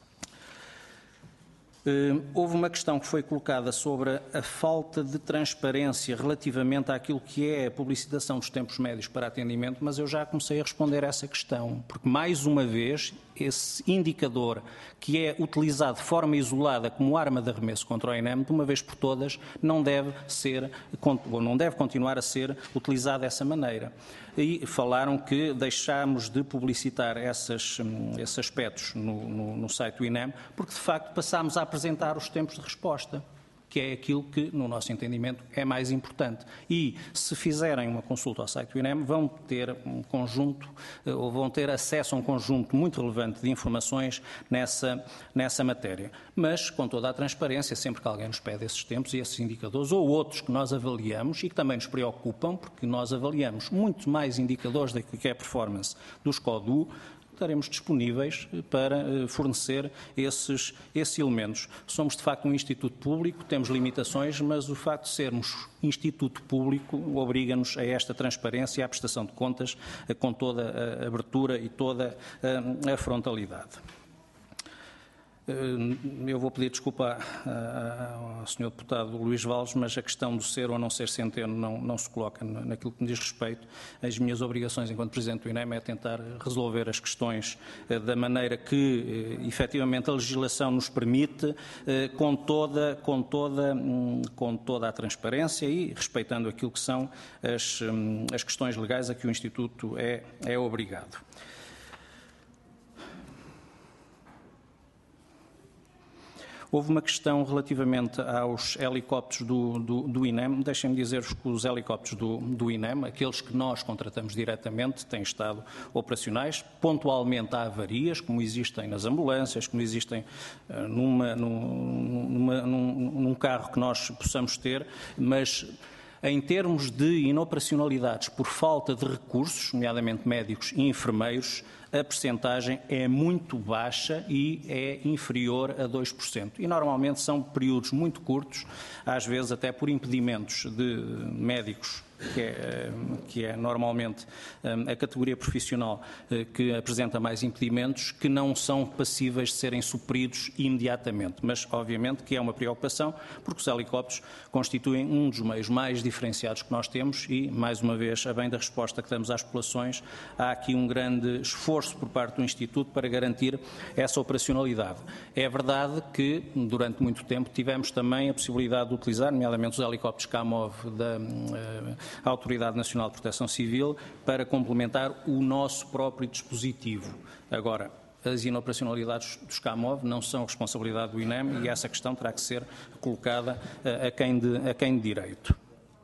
Houve uma questão que foi colocada sobre a falta de transparência relativamente àquilo que é a publicitação dos tempos médios para atendimento, mas eu já comecei a responder a essa questão, porque mais uma vez esse indicador que é utilizado de forma isolada como arma de arremesso contra o INEM, de uma vez por todas, não deve continuar a ser utilizado dessa maneira. E falaram que deixámos de publicitar esses aspectos no site do INEM, porque de facto passámos a apresentar os tempos de resposta, que é aquilo que, no nosso entendimento, é mais importante. E, se fizerem uma consulta ao site do INEM, vão ter um conjunto, ou vão ter acesso a um conjunto muito relevante de informações nessa matéria. Mas, com toda a transparência, sempre que alguém nos pede esses tempos e esses indicadores, ou outros que nós avaliamos e que também nos preocupam, porque nós avaliamos muito mais indicadores daquilo que é a performance dos CODU, estaremos disponíveis para fornecer esses elementos. Somos, de facto, um instituto público, temos limitações, mas o facto de sermos instituto público obriga-nos a esta transparência e à prestação de contas com toda a abertura e toda a frontalidade. Eu vou pedir desculpa ao Sr. Deputado Luís Valles, mas a questão do ser ou não ser centeno não se coloca naquilo que me diz respeito. As minhas obrigações enquanto Presidente do INEM é tentar resolver as questões da maneira que efetivamente a legislação nos permite, com toda a transparência e respeitando aquilo que são as questões legais a que o Instituto é obrigado. Houve uma questão relativamente aos helicópteros do INEM. Deixem-me dizer-vos que os helicópteros do INEM, aqueles que nós contratamos diretamente, têm estado operacionais. Pontualmente há avarias, como existem nas ambulâncias, como existem num carro que nós possamos ter, mas em termos de inoperacionalidades por falta de recursos, nomeadamente médicos e enfermeiros, a percentagem é muito baixa e é inferior a 2%. E normalmente são períodos muito curtos, às vezes até por impedimentos de médicos, que é normalmente a categoria profissional que apresenta mais impedimentos, que não são passíveis de serem supridos imediatamente. Mas, obviamente, que é uma preocupação, porque os helicópteros constituem um dos meios mais diferenciados que nós temos e, mais uma vez, a bem da resposta que damos às populações, há aqui um grande esforço por parte do Instituto para garantir essa operacionalidade. É verdade que, durante muito tempo, tivemos também a possibilidade de utilizar, nomeadamente os helicópteros Kamov da a Autoridade Nacional de Proteção Civil, para complementar o nosso próprio dispositivo. Agora, as inoperacionalidades dos Kamov não são responsabilidade do INEM e essa questão terá que ser colocada a quem de direito.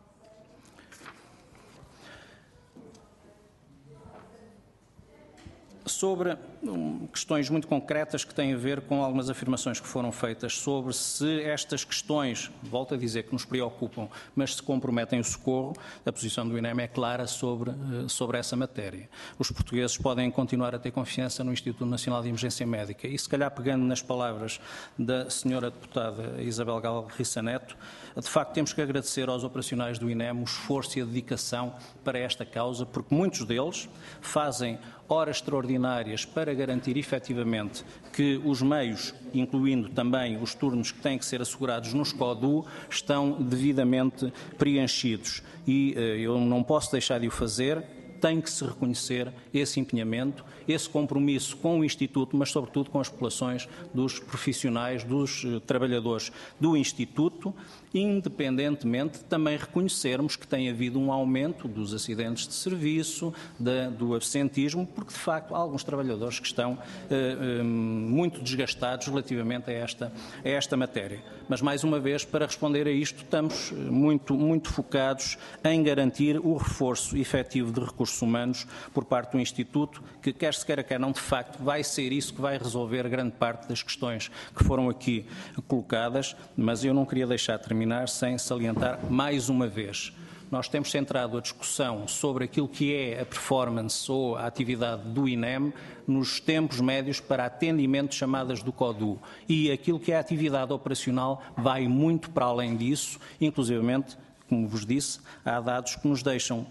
Sobre questões muito concretas que têm a ver com algumas afirmações que foram feitas sobre se estas questões, volto a dizer, que nos preocupam, mas se comprometem o socorro, a posição do INEM é clara sobre essa matéria. Os portugueses podem continuar a ter confiança no Instituto Nacional de Emergência Médica e, se calhar, pegando nas palavras da senhora deputada Isabel Galriça Neto, de facto temos que agradecer aos operacionais do INEM o esforço e a dedicação para esta causa, porque muitos deles fazem horas extraordinárias para garantir efetivamente que os meios, incluindo também os turnos que têm que ser assegurados no SCODU, estão devidamente preenchidos. E eu não posso deixar de o fazer. Tem que se reconhecer esse empenhamento, esse compromisso com o Instituto, mas sobretudo com as populações dos profissionais, dos trabalhadores do Instituto, independentemente de também reconhecermos que tem havido um aumento dos acidentes de serviço, do absentismo, porque de facto há alguns trabalhadores que estão muito desgastados relativamente a esta matéria. Mas mais uma vez, para responder a isto, estamos muito focados em garantir o reforço efetivo de recursos humanos por parte do Instituto, que quer se queira, quer não, de facto, vai ser isso que vai resolver grande parte das questões que foram aqui colocadas, mas eu não queria deixar de terminar sem salientar mais uma vez. Nós temos centrado a discussão sobre aquilo que é a performance ou a atividade do INEM nos tempos médios para atendimento de chamadas do CODU. E aquilo que é a atividade operacional vai muito para além disso, inclusivamente, como vos disse, há dados que nos deixam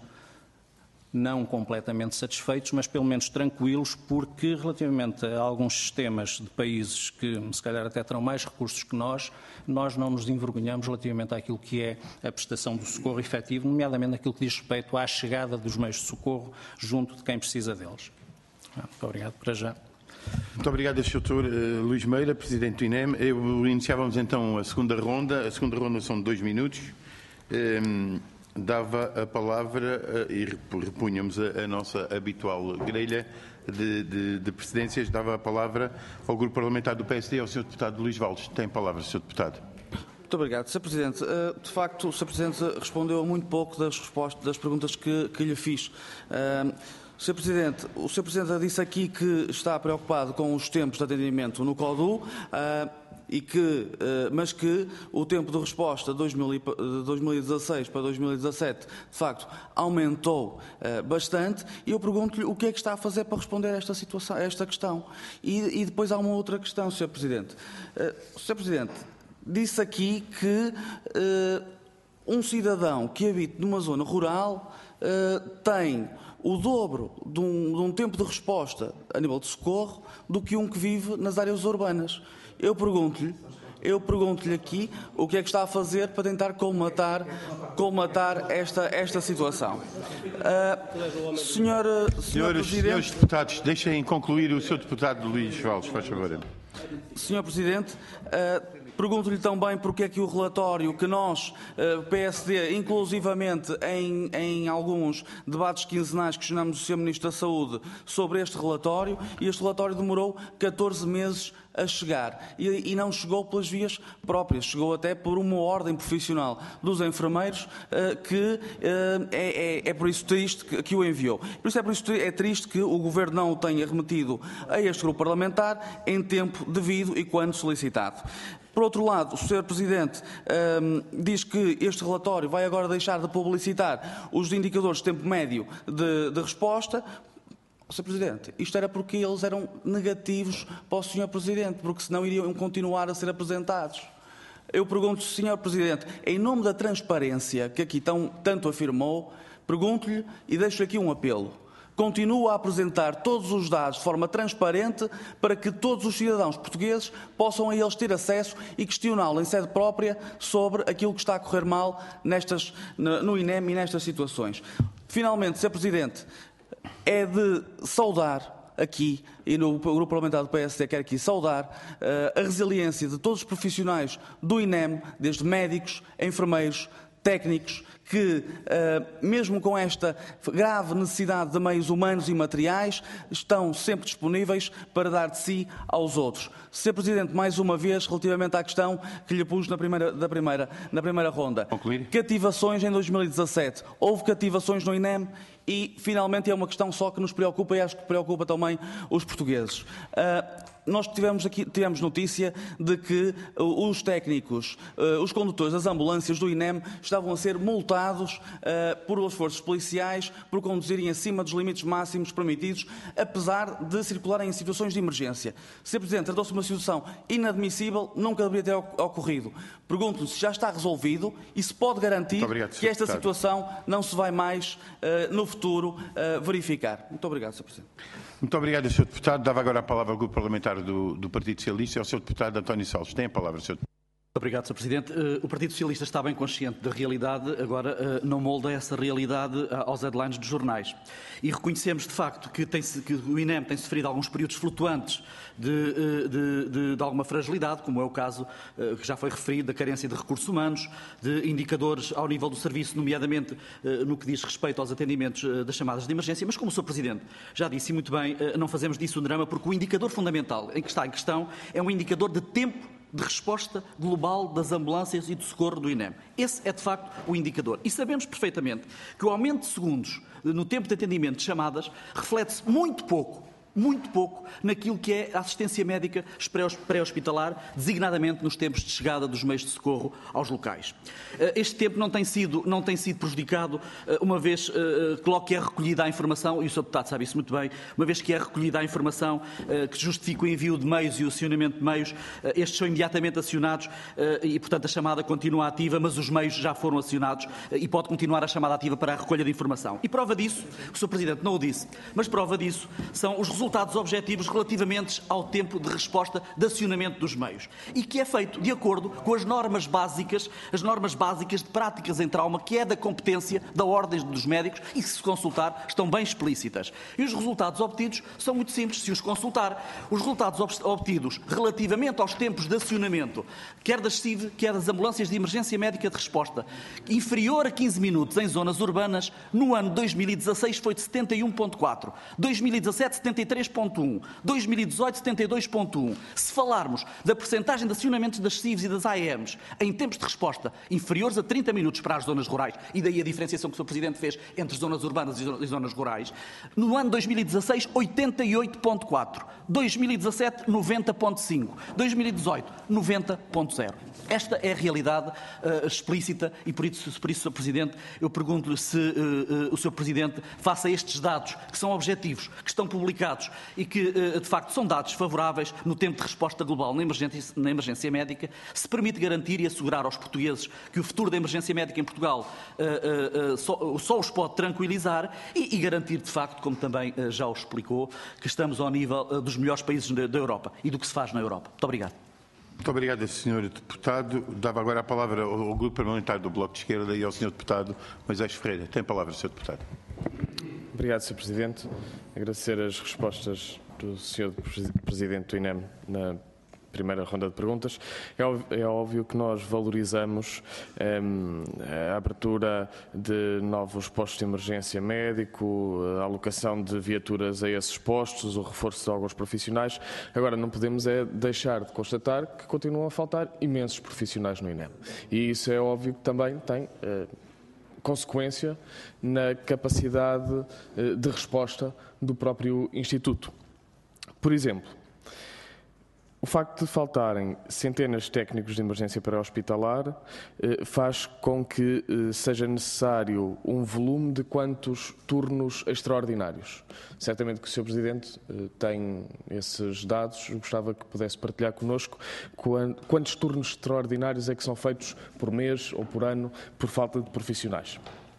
não completamente satisfeitos, mas pelo menos tranquilos, porque relativamente a alguns sistemas de países que se calhar até terão mais recursos que nós não nos envergonhamos relativamente àquilo que é a prestação do socorro efetivo, nomeadamente naquilo que diz respeito à chegada dos meios de socorro junto de quem precisa deles. Muito obrigado, para já. Muito obrigado, Sr. Luís Meira, Presidente do INEM. Iniciávamos então a segunda ronda. A segunda ronda são de 2 minutos. Dava a palavra e repunhamos a nossa habitual grelha de precedências. Dava a palavra ao Grupo Parlamentar do PSD, ao Sr. Deputado Luís Valles. Tem a palavra, Sr. Deputado. Muito obrigado, Sr. Presidente. De facto, o Sr. Presidente respondeu muito pouco das perguntas que lhe fiz. Sr. Presidente, o Sr. Presidente disse aqui que está preocupado com os tempos de atendimento no CODU, mas que o tempo de resposta de 2016 para 2017, de facto, aumentou bastante. E eu pergunto-lhe o que é que está a fazer para responder a esta questão. E depois há uma outra questão, Sr. Presidente. Sr. Presidente, disse aqui que um cidadão que habite numa zona rural tem o dobro de um tempo de resposta a nível de socorro do que um que vive nas áreas urbanas. Eu pergunto-lhe aqui o que é que está a fazer para tentar colmatar esta situação. Senhor Presidente... Senhores deputados, deixem concluir o Sr. deputado Luís Valles, faz favor. Senhor Presidente, pergunto-lhe também porque é que o relatório que nós, PSD, inclusivamente em alguns debates quinzenais, questionamos o Sr. Ministro da Saúde sobre este relatório, e este relatório demorou 14 meses a chegar e não chegou pelas vias próprias, chegou até por uma ordem profissional dos enfermeiros que é por isso triste que o enviou. Por isso é triste que o Governo não o tenha remetido a este grupo parlamentar em tempo devido e quando solicitado. Por outro lado, o Sr. Presidente diz que este relatório vai agora deixar de publicitar os indicadores de tempo médio de resposta. Sr. Presidente, isto era porque eles eram negativos para o Sr. Presidente, porque senão iriam continuar a ser apresentados. Eu pergunto, Sr. Presidente, em nome da transparência que aqui tanto afirmou, pergunto-lhe e deixo aqui um apelo. Continua a apresentar todos os dados de forma transparente para que todos os cidadãos portugueses possam a eles ter acesso e questioná-lo em sede própria sobre aquilo que está a correr mal no INEM e nestas situações. Finalmente, Sr. Presidente, é de saudar aqui, e no Grupo Parlamentar do PSD quero aqui saudar a resiliência de todos os profissionais do INEM, desde médicos, enfermeiros, técnicos, que, mesmo com esta grave necessidade de meios humanos e materiais, estão sempre disponíveis para dar de si aos outros. Sr. Presidente, mais uma vez, relativamente à questão que lhe pus na primeira ronda. Concluir. Cativações em 2017. Houve cativações no INEM e, finalmente, é uma questão só que nos preocupa e acho que preocupa também os portugueses. Nós tivemos notícia de que os técnicos, os condutores das ambulâncias do INEM estavam a ser multados por forças policiais por conduzirem acima dos limites máximos permitidos, apesar de circularem em situações de emergência. Sr. Presidente, tratou-se de uma situação inadmissível, nunca deveria ter ocorrido. Pergunto-lhe se já está resolvido e se pode garantir que esta situação não se vai mais, no futuro, verificar. Muito obrigado, Sr. Presidente. Muito obrigado, Sr. Deputado. Dava agora a palavra ao Grupo Parlamentar do Partido Socialista e ao Sr. Deputado António Salles. Tem a palavra, Sr. Deputado. Obrigado, Sr. Presidente. O Partido Socialista está bem consciente da realidade, agora não molda essa realidade aos headlines dos jornais. E reconhecemos, de facto, que o INEM tem sofrido alguns períodos flutuantes de alguma fragilidade, como é o caso que já foi referido, da carência de recursos humanos, de indicadores ao nível do serviço, nomeadamente no que diz respeito aos atendimentos das chamadas de emergência. Mas, como o Sr. Presidente já disse muito bem, não fazemos disso um drama, porque o indicador fundamental em que está em questão é um indicador de tempo de resposta global das ambulâncias e do socorro do INEM. Esse é, de facto, o indicador. E sabemos perfeitamente que o aumento de segundos no tempo de atendimento de chamadas reflete-se muito pouco naquilo que é a assistência médica pré-hospitalar, designadamente nos tempos de chegada dos meios de socorro aos locais. Este tempo não tem sido prejudicado, uma vez que logo que é recolhida a informação, e o Sr. Deputado sabe isso muito bem, uma vez que é recolhida a informação que justifica o envio de meios e o acionamento de meios, estes são imediatamente acionados e, portanto, a chamada continua ativa, mas os meios já foram acionados e pode continuar a chamada ativa para a recolha de informação. E prova disso, o Sr. Presidente não o disse, mas prova disso são os resultados objetivos relativamente ao tempo de resposta de acionamento dos meios. E que é feito de acordo com as normas básicas de práticas em trauma, que é da competência da Ordem dos Médicos e, se consultar, estão bem explícitas. E os resultados obtidos são muito simples, se os consultar. Os resultados obtidos relativamente aos tempos de acionamento, quer das CIV, quer das ambulâncias de emergência médica de resposta, inferior a 15 minutos em zonas urbanas, no ano 2016 foi de 71,4. 2017, 73,1. 2018, 72,1. Se falarmos da percentagem de acionamentos das CIVs e das AEMs em tempos de resposta inferiores a 30 minutos para as zonas rurais, e daí a diferenciação que o Sr. Presidente fez entre zonas urbanas e zonas rurais, no ano 2016, 88,4. 2017, 90,5. 2018, 90,0. Esta é a realidade explícita e por isso, Sr. Presidente, eu pergunto-lhe se o Sr. Presidente, face a estes dados que são objetivos, que estão publicados dados e que, de facto, são dados favoráveis no tempo de resposta global na emergência médica, se permite garantir e assegurar aos portugueses que o futuro da emergência médica em Portugal só os pode tranquilizar e garantir, de facto, como também já o explicou, que estamos ao nível dos melhores países da Europa e do que se faz na Europa. Muito obrigado. Muito obrigado, Sr. Deputado. Dava agora a palavra ao Grupo Parlamentar do Bloco de Esquerda e ao Sr. Deputado Moisés Ferreira. Tem a palavra, Sr. Deputado. Obrigado, Sr. Presidente. Agradecer as respostas do Sr. Presidente do INEM na primeira ronda de perguntas. É óbvio que nós valorizamos a abertura de novos postos de emergência médico, a alocação de viaturas a esses postos, o reforço de alguns profissionais. Agora, não podemos deixar de constatar que continuam a faltar imensos profissionais no INEM. E isso é óbvio que também tem consequência na capacidade de resposta do próprio Instituto. Por exemplo, o facto de faltarem centenas de técnicos de emergência pré-hospitalar faz com que seja necessário um volume de quantos turnos extraordinários. Certamente que o Sr. Presidente tem esses dados, gostava que pudesse partilhar connosco quantos turnos extraordinários é que são feitos por mês ou por ano por falta de profissionais.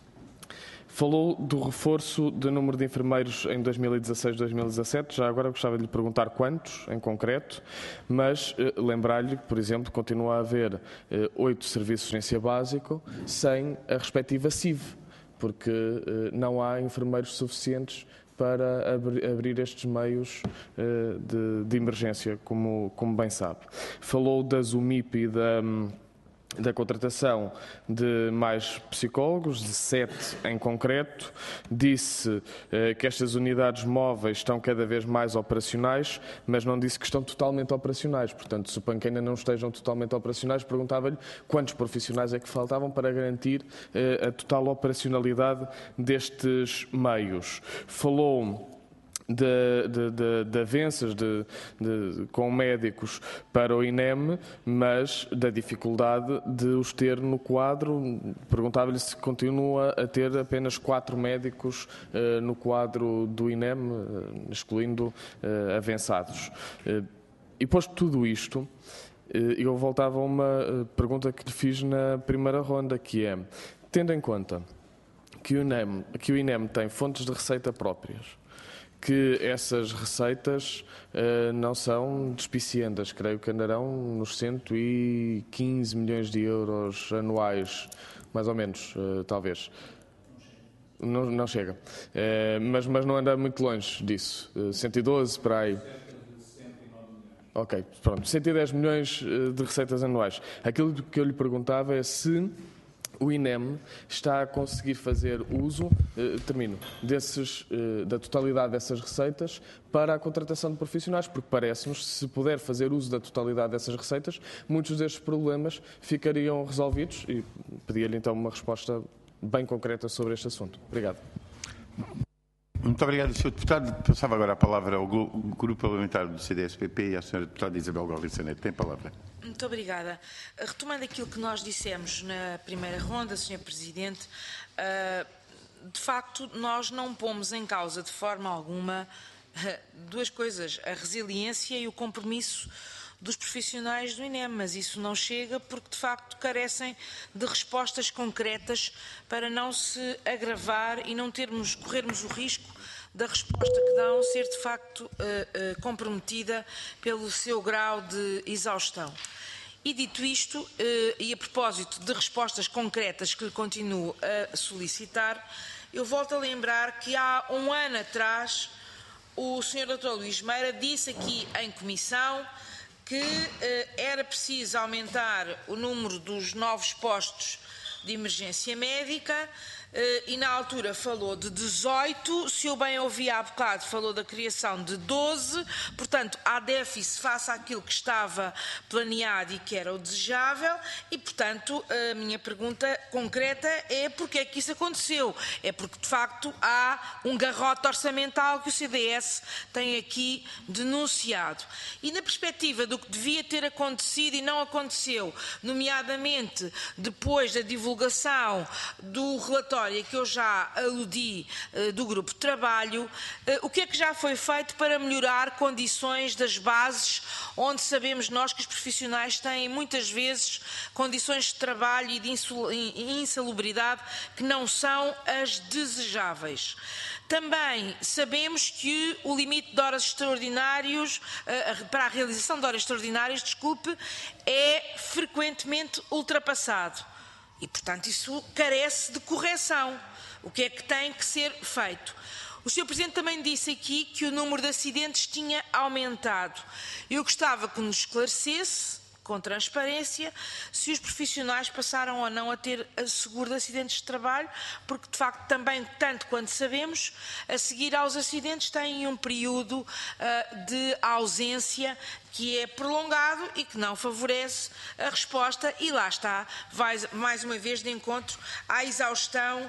Falou do reforço do número de enfermeiros em 2016-2017. Já agora gostava de lhe perguntar quantos, em concreto, mas lembrar-lhe que, por exemplo, continua a haver 8 serviços de urgência básico sem a respectiva CIV, porque não há enfermeiros suficientes para abrir estes meios de emergência, como bem sabe. Falou das UMIP e da contratação de mais psicólogos, de 7 em concreto. Disse que estas unidades móveis estão cada vez mais operacionais, mas não disse que estão totalmente operacionais. Portanto, suponho que ainda não estejam totalmente operacionais. Perguntava-lhe quantos profissionais é que faltavam para garantir a total operacionalidade destes meios. Falou de avanças com médicos para o INEM, mas da dificuldade de os ter no quadro. Perguntava-lhe se continua a ter apenas 4 médicos no quadro do INEM, excluindo avançados. E posto tudo isto, eu voltava a uma pergunta que lhe fiz na primeira ronda, que é, tendo em conta que o INEM tem fontes de receita próprias, que essas receitas não são despicientas, creio que andarão nos 115 milhões de euros anuais, mais ou menos, talvez. Não chega, mas não anda muito longe disso, 112 para aí. Ok, pronto, 110 milhões de receitas anuais. Aquilo que eu lhe perguntava é se o INEM está a conseguir fazer uso, da totalidade dessas receitas para a contratação de profissionais, porque parece-nos, se puder fazer uso da totalidade dessas receitas, muitos destes problemas ficariam resolvidos, e pedia-lhe então uma resposta bem concreta sobre este assunto. Obrigado. Muito obrigado, Sr. Deputado. Passava agora a palavra ao Grupo Parlamentar do CDS-PP e à Sra. Deputada Isabel Galiza Neto. Tem a palavra. Muito obrigada. Retomando aquilo que nós dissemos na primeira ronda, Sr. Presidente, de facto, nós não pomos em causa de forma alguma duas coisas, a resiliência e o compromisso dos profissionais do INEM, mas isso não chega porque, de facto, carecem de respostas concretas para não se agravar e não corrermos o risco da resposta que dão ser, de facto, comprometida pelo seu grau de exaustão. E dito isto, e a propósito de respostas concretas que lhe continuo a solicitar, eu volto a lembrar que há um ano atrás o Sr. Dr. Luís Meira disse aqui em comissão que era preciso aumentar o número dos novos postos de emergência médica e na altura falou de 18, se eu bem ouvi há bocado falou da criação de 12, portanto há déficit face àquilo que estava planeado e que era o desejável e portanto a minha pergunta concreta é porque é que isso aconteceu? É porque de facto há um garrote orçamental que o CDS tem aqui denunciado. E na perspectiva do que devia ter acontecido e não aconteceu, nomeadamente depois da divulgação do relatório história que eu já aludi do grupo de trabalho, o que é que já foi feito para melhorar condições das bases, onde sabemos nós que os profissionais têm muitas vezes condições de trabalho e de insalubridade que não são as desejáveis. Também sabemos que o limite de horas extraordinárias, para a realização de horas extraordinárias, é frequentemente ultrapassado. E, portanto, isso carece de correção. O que é que tem que ser feito? O Sr. Presidente também disse aqui que o número de acidentes tinha aumentado. Eu gostava que nos esclarecesse, com transparência, se os profissionais passaram ou não a ter seguro de acidentes de trabalho, porque de facto também, tanto quanto sabemos, a seguir aos acidentes têm um período de ausência que é prolongado e que não favorece a resposta, e lá está, vai mais uma vez de encontro à exaustão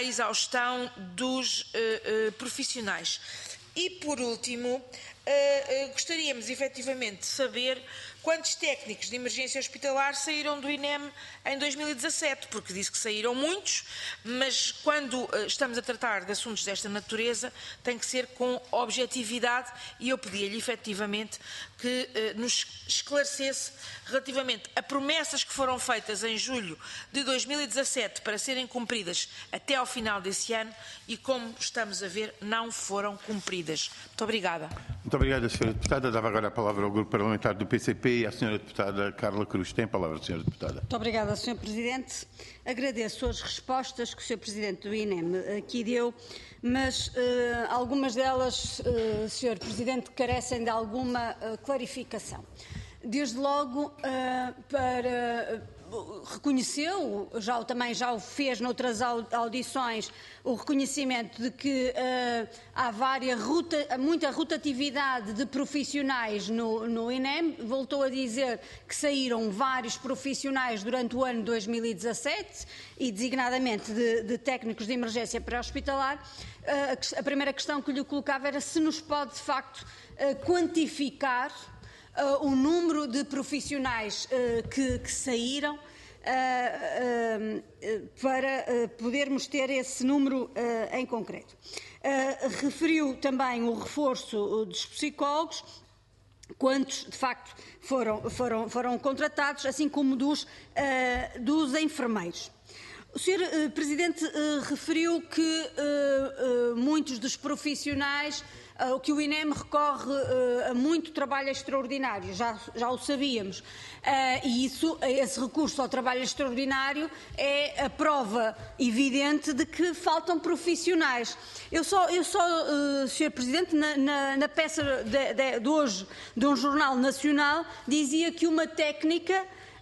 dos profissionais. E por último, gostaríamos efetivamente de saber quantos técnicos de emergência hospitalar saíram do INEM em 2017, porque disse que saíram muitos, mas quando estamos a tratar de assuntos desta natureza tem que ser com objetividade, e eu pedia-lhe efetivamente que nos esclarecesse relativamente a promessas que foram feitas em julho de 2017 para serem cumpridas até ao final desse ano e, como estamos a ver, não foram cumpridas. Muito obrigada. Muito obrigada, Sra. Deputada. Dava agora a palavra ao Grupo Parlamentar do PCP e à Sra. Deputada Carla Cruz. Tem a palavra, Sra. Deputada. Muito obrigada, Sr. Presidente. Agradeço as respostas que o Sr. Presidente do INEM aqui deu, mas algumas delas, Sr. Presidente, carecem de alguma clarificação. Desde logo, reconheceu, também já o fez noutras audições, o reconhecimento de que há muita rotatividade de profissionais no INEM. Voltou a dizer que saíram vários profissionais durante o ano de 2017 e designadamente de técnicos de emergência pré-hospitalar. A primeira questão que lhe colocava era se nos pode de facto quantificar o número de profissionais que saíram para podermos ter esse número em concreto. Referiu também o reforço dos psicólogos, quantos de facto foram contratados, assim como dos enfermeiros. O Sr. Presidente referiu que muitos dos profissionais, que o INEM recorre a muito trabalho extraordinário, já o sabíamos, e esse recurso ao trabalho extraordinário é a prova evidente de que faltam profissionais. Eu só Sr. Presidente, na peça de hoje de um jornal nacional, dizia que uma técnica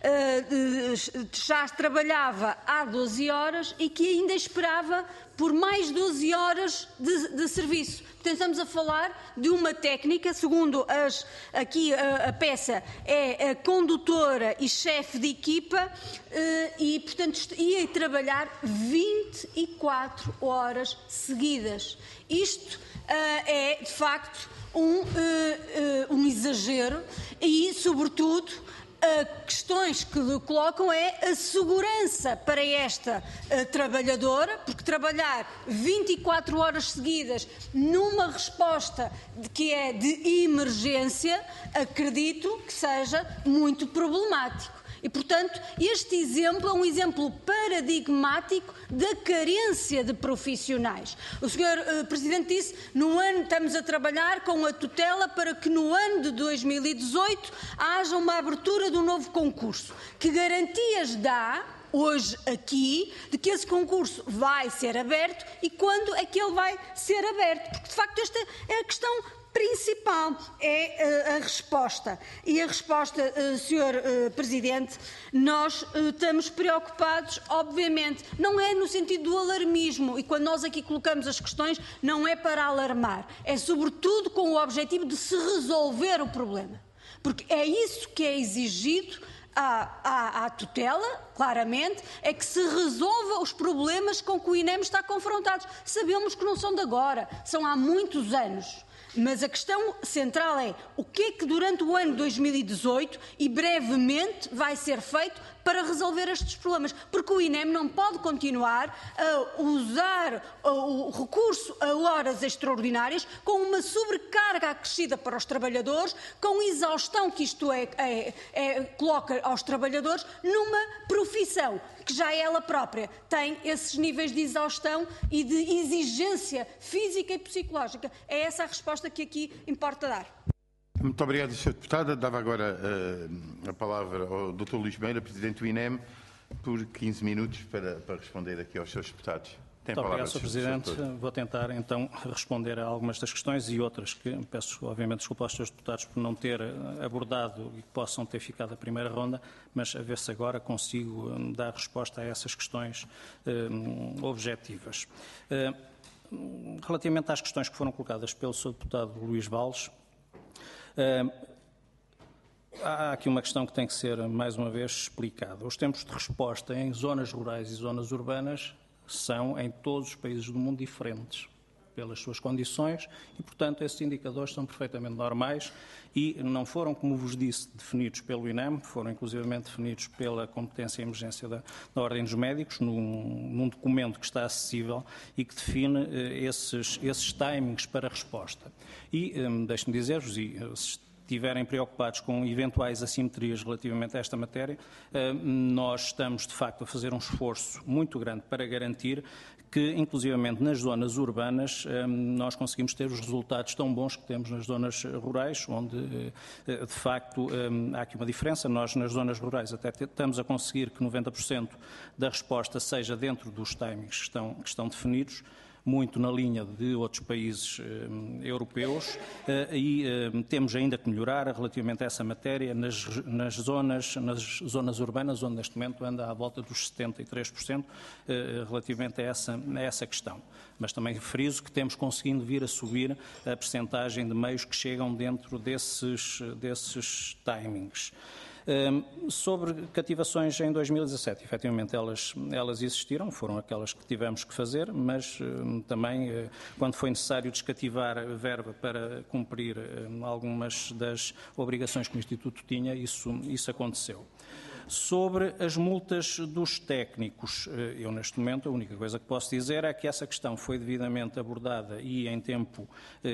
já trabalhava há 12 horas e que ainda esperava por mais 12 horas de serviço. Portanto, estamos a falar de uma técnica, segundo aqui a peça, é a condutora e chefe de equipa e, portanto, ia trabalhar 24 horas seguidas. Isto é, de facto, um exagero e, sobretudo, questões que lhe colocam é a segurança para esta trabalhadora, porque trabalhar 24 horas seguidas numa resposta que é de emergência, acredito que seja muito problemático. E, portanto, este exemplo é um exemplo paradigmático da carência de profissionais. O Sr. Presidente disse, estamos a trabalhar com a tutela para que no ano de 2018 haja uma abertura de um novo concurso. Que garantias dá hoje aqui de que esse concurso vai ser aberto e quando é que ele vai ser aberto? Porque, de facto, esta é a questão principal, é a resposta. E a resposta, Sr. Presidente, nós estamos preocupados, obviamente, não é no sentido do alarmismo, e quando nós aqui colocamos as questões, não é para alarmar, é sobretudo com o objetivo de se resolver o problema. Porque é isso que é exigido à tutela, claramente, é que se resolva os problemas com que o INEM está confrontado. Sabemos que não são de agora, são há muitos anos. Mas a questão central é o que é que durante o ano 2018 e brevemente vai ser feito para resolver estes problemas, porque o INEM não pode continuar a usar o recurso a horas extraordinárias com uma sobrecarga acrescida para os trabalhadores, com exaustão que isto coloca aos trabalhadores numa profissão que já ela própria tem esses níveis de exaustão e de exigência física e psicológica. É essa a resposta que aqui importa dar. Muito obrigado, Sr. Deputada. Dava agora a palavra ao Dr. Luís Meira, Presidente do INEM, por 15 minutos para responder aqui aos seus deputados. Muito obrigado, Sr. Presidente. Vou tentar, então, responder a algumas das questões e outras que peço, obviamente, desculpa aos Srs. Deputados por não ter abordado e que possam ter ficado a primeira ronda, mas a ver se agora consigo dar resposta a essas questões objetivas. Relativamente às questões que foram colocadas pelo Sr. Deputado Luís Valles, há aqui uma questão que tem que ser, mais uma vez, explicada. Os tempos de resposta em zonas rurais e zonas urbanas são, em todos os países do mundo, diferentes pelas suas condições e, portanto, esses indicadores são perfeitamente normais e não foram, como vos disse, definidos pelo INEM, foram inclusivamente definidos pela competência e emergência da Ordem dos Médicos, num documento que está acessível e que define esses timings para resposta. E deixe-me dizer-vos, se estiverem preocupados com eventuais assimetrias relativamente a esta matéria, nós estamos, de facto, a fazer um esforço muito grande para garantir que, inclusivamente nas zonas urbanas, nós conseguimos ter os resultados tão bons que temos nas zonas rurais, onde, de facto, há aqui uma diferença. Nós, nas zonas rurais, até estamos a conseguir que 90% da resposta seja dentro dos timings que estão definidos, muito na linha de outros países europeus e temos ainda que melhorar relativamente a essa matéria nas zonas urbanas, onde neste momento anda à volta dos 73% relativamente a essa questão. Mas também friso que temos conseguindo vir a subir a percentagem de meios que chegam dentro desses timings. Sobre cativações em 2017, efetivamente elas existiram, foram aquelas que tivemos que fazer, mas também quando foi necessário descativar verba para cumprir algumas das obrigações que o Instituto tinha, isso aconteceu. Sobre as multas dos técnicos, eu neste momento a única coisa que posso dizer é que essa questão foi devidamente abordada e em tempo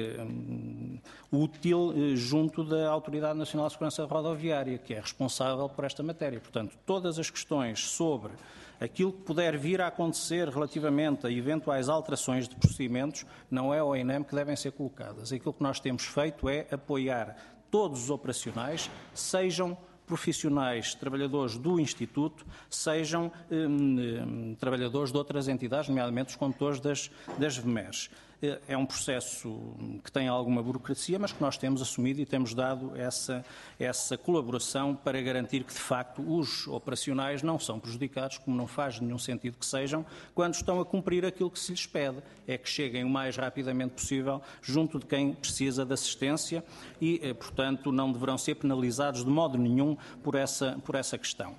útil junto da Autoridade Nacional de Segurança Rodoviária, que é responsável por esta matéria. Portanto, todas as questões sobre aquilo que puder vir a acontecer relativamente a eventuais alterações de procedimentos, não é ao INEM que devem ser colocadas. Aquilo que nós temos feito é apoiar todos os operacionais, sejam profissionais, trabalhadores do Instituto, sejam trabalhadores de outras entidades, nomeadamente os condutores das VMERs. É um processo que tem alguma burocracia, mas que nós temos assumido e temos dado essa colaboração para garantir que, de facto, os operacionais não são prejudicados, como não faz nenhum sentido que sejam, quando estão a cumprir aquilo que se lhes pede, é que cheguem o mais rapidamente possível junto de quem precisa de assistência e, portanto, não deverão ser penalizados de modo nenhum por essa questão.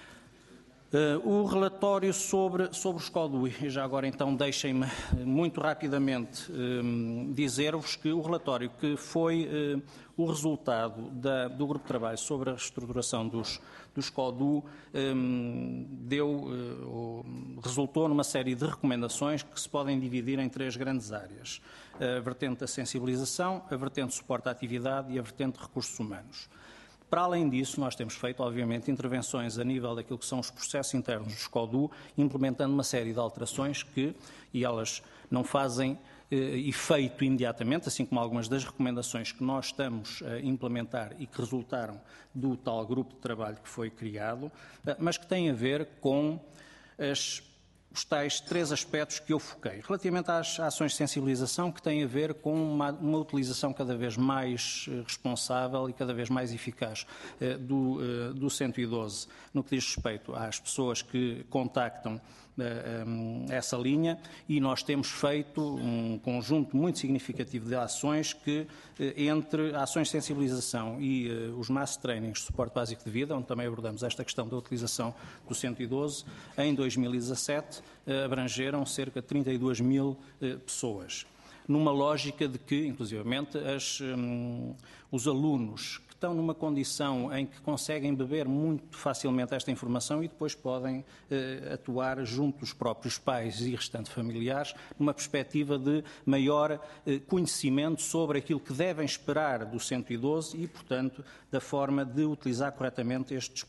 O relatório sobre os CODU, e já agora então deixem-me muito rapidamente dizer-vos que o relatório que foi o resultado do Grupo de Trabalho sobre a reestruturação dos CODU resultou numa série de recomendações que se podem dividir em 3 grandes áreas. A vertente da sensibilização, a vertente de suporte à atividade e a vertente de recursos humanos. Para além disso, nós temos feito, obviamente, intervenções a nível daquilo que são os processos internos dos CODU, implementando uma série de alterações e elas não fazem efeito imediatamente, assim como algumas das recomendações que nós estamos a implementar e que resultaram do tal grupo de trabalho que foi criado, mas que têm a ver com os tais 3 aspectos que eu foquei. Relativamente às ações de sensibilização, que têm a ver com uma utilização cada vez mais responsável e cada vez mais eficaz do 112, no que diz respeito às pessoas que contactam essa linha, e nós temos feito um conjunto muito significativo de ações que, entre ações de sensibilização e os mass trainings de suporte básico de vida, onde também abordamos esta questão da utilização do 112, em 2017 abrangeram cerca de 32 mil pessoas. numa lógica de que, inclusivamente, os alunos que estão numa condição em que conseguem beber muito facilmente esta informação e depois podem atuar junto dos próprios pais e restantes familiares, numa perspectiva de maior conhecimento sobre aquilo que devem esperar do centro idoso e, portanto, da forma de utilizar corretamente este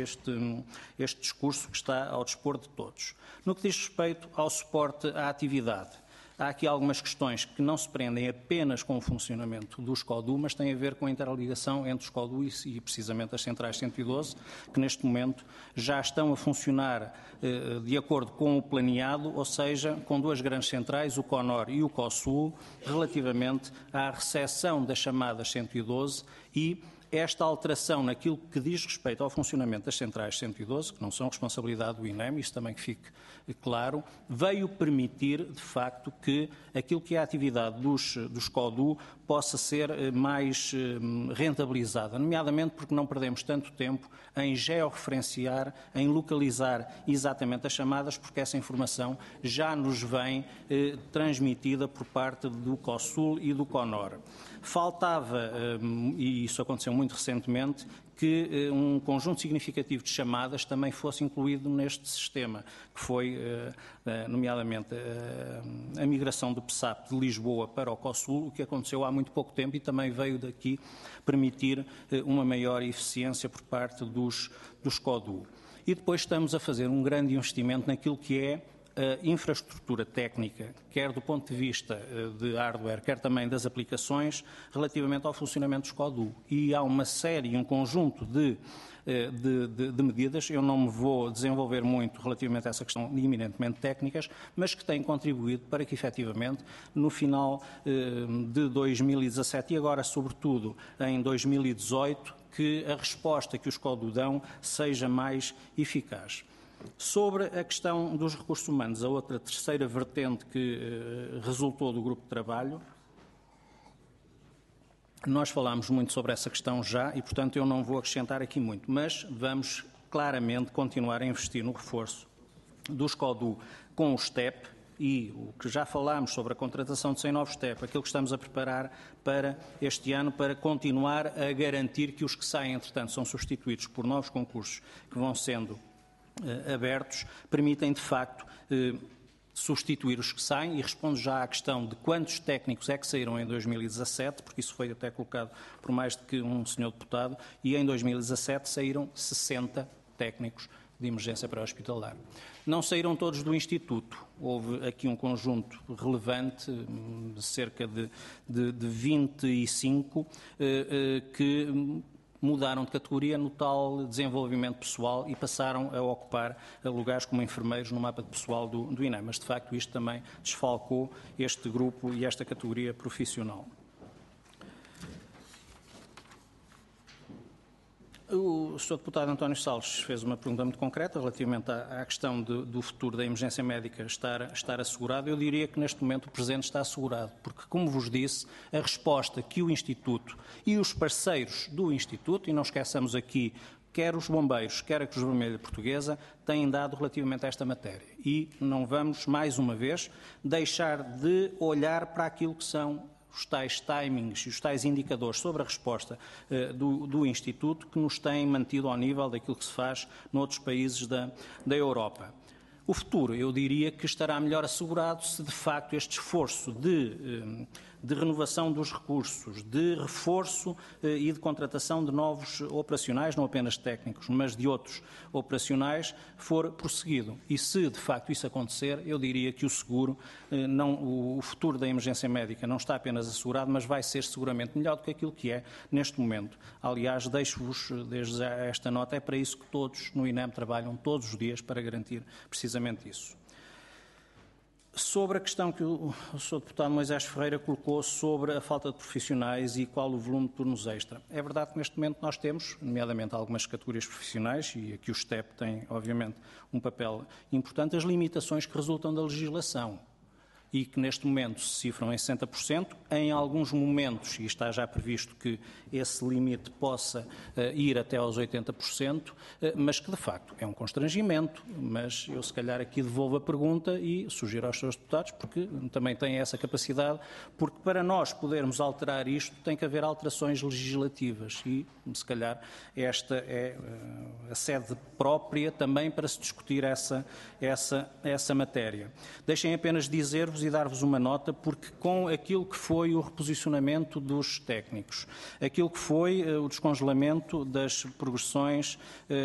discurso que está ao dispor de todos. No que diz respeito ao suporte à atividade, há aqui algumas questões que não se prendem apenas com o funcionamento do SCODU, mas têm a ver com a interligação entre o SCODU e precisamente as centrais 112, que neste momento já estão a funcionar de acordo com o planeado, ou seja, com duas grandes centrais, o CONOR e o COSUL, relativamente à recepção das chamadas 112 e esta alteração naquilo que diz respeito ao funcionamento das centrais 112, que não são responsabilidade do INEM, isso também que fique claro, veio permitir, de facto, que aquilo que é a atividade dos CODU possa ser mais rentabilizada, nomeadamente porque não perdemos tanto tempo em georreferenciar, em localizar exatamente as chamadas, porque essa informação já nos vem transmitida por parte do COSUL e do CONOR. Faltava, e isso aconteceu muito recentemente, que um conjunto significativo de chamadas também fosse incluído neste sistema, que foi, nomeadamente, a migração do PSAP de Lisboa para o COSUL, o que aconteceu há muito pouco tempo e também veio daqui permitir uma maior eficiência por parte dos CODU. E depois estamos a fazer um grande investimento naquilo que é a infraestrutura técnica, quer do ponto de vista de hardware, quer também das aplicações, relativamente ao funcionamento dos CODU. E há uma série, um conjunto de medidas, eu não me vou desenvolver muito relativamente a essa questão eminentemente técnicas, mas que têm contribuído para que, efetivamente, no final de 2017 e agora, sobretudo, em 2018, que a resposta que os CODU dão seja mais eficaz. Sobre a questão dos recursos humanos, a outra terceira vertente que resultou do grupo de trabalho, nós falámos muito sobre essa questão já e, portanto, eu não vou acrescentar aqui muito, mas vamos claramente continuar a investir no reforço dos CODU com o STEP e o que já falámos sobre a contratação de 100 novos STEP, aquilo que estamos a preparar para este ano, para continuar a garantir que os que saem, entretanto, são substituídos por novos concursos que vão sendo abertos, permitem de facto substituir os que saem e respondo já à questão de quantos técnicos é que saíram em 2017, porque isso foi até colocado por mais do que um senhor deputado, e em 2017 saíram 60 técnicos de emergência pré-hospitalar. Não saíram todos do Instituto, houve aqui um conjunto relevante, de cerca de 25, que mudaram de categoria no tal desenvolvimento pessoal e passaram a ocupar lugares como enfermeiros no mapa de pessoal do INEM. Mas, de facto, isto também desfalcou este grupo e esta categoria profissional. O Sr. Deputado António Salles fez uma pergunta muito concreta relativamente à questão do futuro da emergência médica estar assegurado. Eu diria que neste momento o presente está assegurado, porque, como vos disse, a resposta que o Instituto e os parceiros do Instituto, e não esqueçamos aqui quer os bombeiros, quer a Cruz Vermelha Portuguesa, têm dado relativamente a esta matéria. E não vamos, mais uma vez, deixar de olhar para aquilo que são os tais timings e os tais indicadores sobre a resposta do Instituto que nos têm mantido ao nível daquilo que se faz noutros países da Europa. O futuro, eu diria que estará melhor assegurado se de facto este esforço de renovação dos recursos, de reforço e de contratação de novos operacionais, não apenas técnicos, mas de outros operacionais, for prosseguido. E se de facto isso acontecer, eu diria que o seguro, o futuro da emergência médica não está apenas assegurado, mas vai ser seguramente melhor do que aquilo que é neste momento. Aliás, deixo-vos desde já esta nota, é para isso que todos no INEM trabalham todos os dias para garantir precisamente isso. Sobre a questão que o Sr. Deputado Moisés Ferreira colocou sobre a falta de profissionais e qual o volume de turnos extra. É verdade que neste momento nós temos, nomeadamente algumas categorias profissionais, e aqui o STEP tem, obviamente, um papel importante, as limitações que resultam da legislação. e que neste momento se cifram em 60%. Em alguns momentos, e está já previsto que esse limite possa ir até aos 80%, mas que de facto é um constrangimento. Mas eu se calhar aqui devolvo a pergunta e sugiro aos senhores deputados, porque também têm essa capacidade, porque para nós podermos alterar isto tem que haver alterações legislativas e se calhar esta é a sede própria também para se discutir essa matéria. Deixem apenas dizer-vos e dar-vos uma nota, porque com aquilo que foi o reposicionamento dos técnicos, aquilo que foi o descongelamento das progressões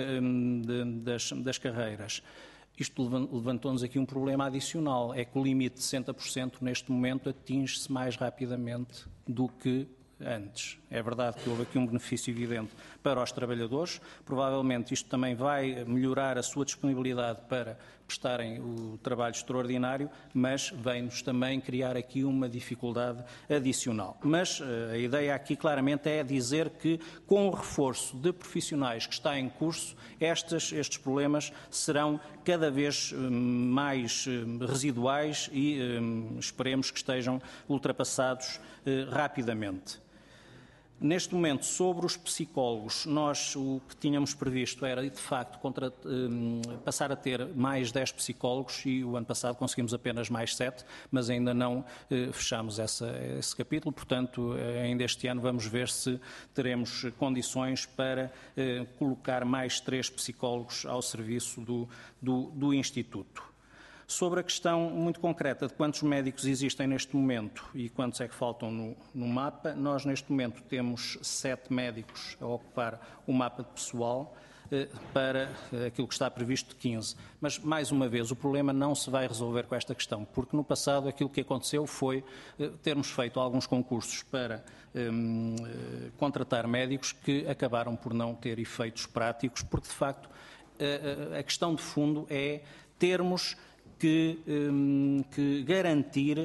das carreiras, isto levantou-nos aqui um problema adicional, é que o limite de 60% neste momento atinge-se mais rapidamente do que antes. É verdade que houve aqui um benefício evidente para os trabalhadores, provavelmente isto também vai melhorar a sua disponibilidade para prestarem o trabalho extraordinário, mas vem-nos também criar aqui uma dificuldade adicional. Mas a ideia aqui claramente é dizer que com o reforço de profissionais que está em curso, estes problemas serão cada vez mais residuais e esperemos que estejam ultrapassados rapidamente. Neste momento, sobre os psicólogos, nós o que tínhamos previsto era, de facto, passar a ter mais 10 psicólogos e o ano passado conseguimos apenas mais 7, mas ainda não fechamos esse capítulo, portanto, ainda este ano vamos ver se teremos condições para colocar mais 3 psicólogos ao serviço do Instituto. Sobre a questão muito concreta de quantos médicos existem neste momento e quantos é que faltam no mapa, nós neste momento temos 7 médicos a ocupar o mapa de pessoal para aquilo que está previsto de 15. Mas, mais uma vez, o problema não se vai resolver com esta questão, porque no passado aquilo que aconteceu foi termos feito alguns concursos para contratar médicos que acabaram por não ter efeitos práticos, porque de facto a questão de fundo é termos que garantir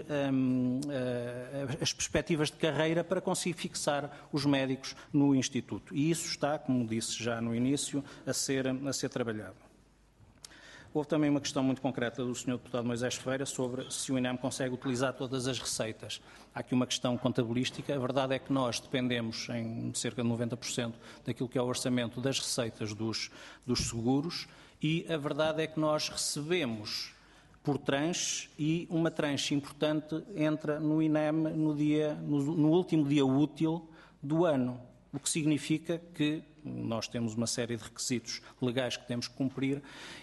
as perspectivas de carreira para conseguir fixar os médicos no Instituto. E isso está, como disse já no início, a ser trabalhado. Houve também uma questão muito concreta do Sr. Deputado Moisés Ferreira sobre se o INEM consegue utilizar todas as receitas. Há aqui uma questão contabilística. A verdade é que nós dependemos em cerca de 90% daquilo que é o orçamento das receitas dos seguros e a verdade é que nós recebemos por tranche e uma tranche importante entra no INEM no último dia útil do ano, o que significa que nós temos uma série de requisitos legais que temos que cumprir.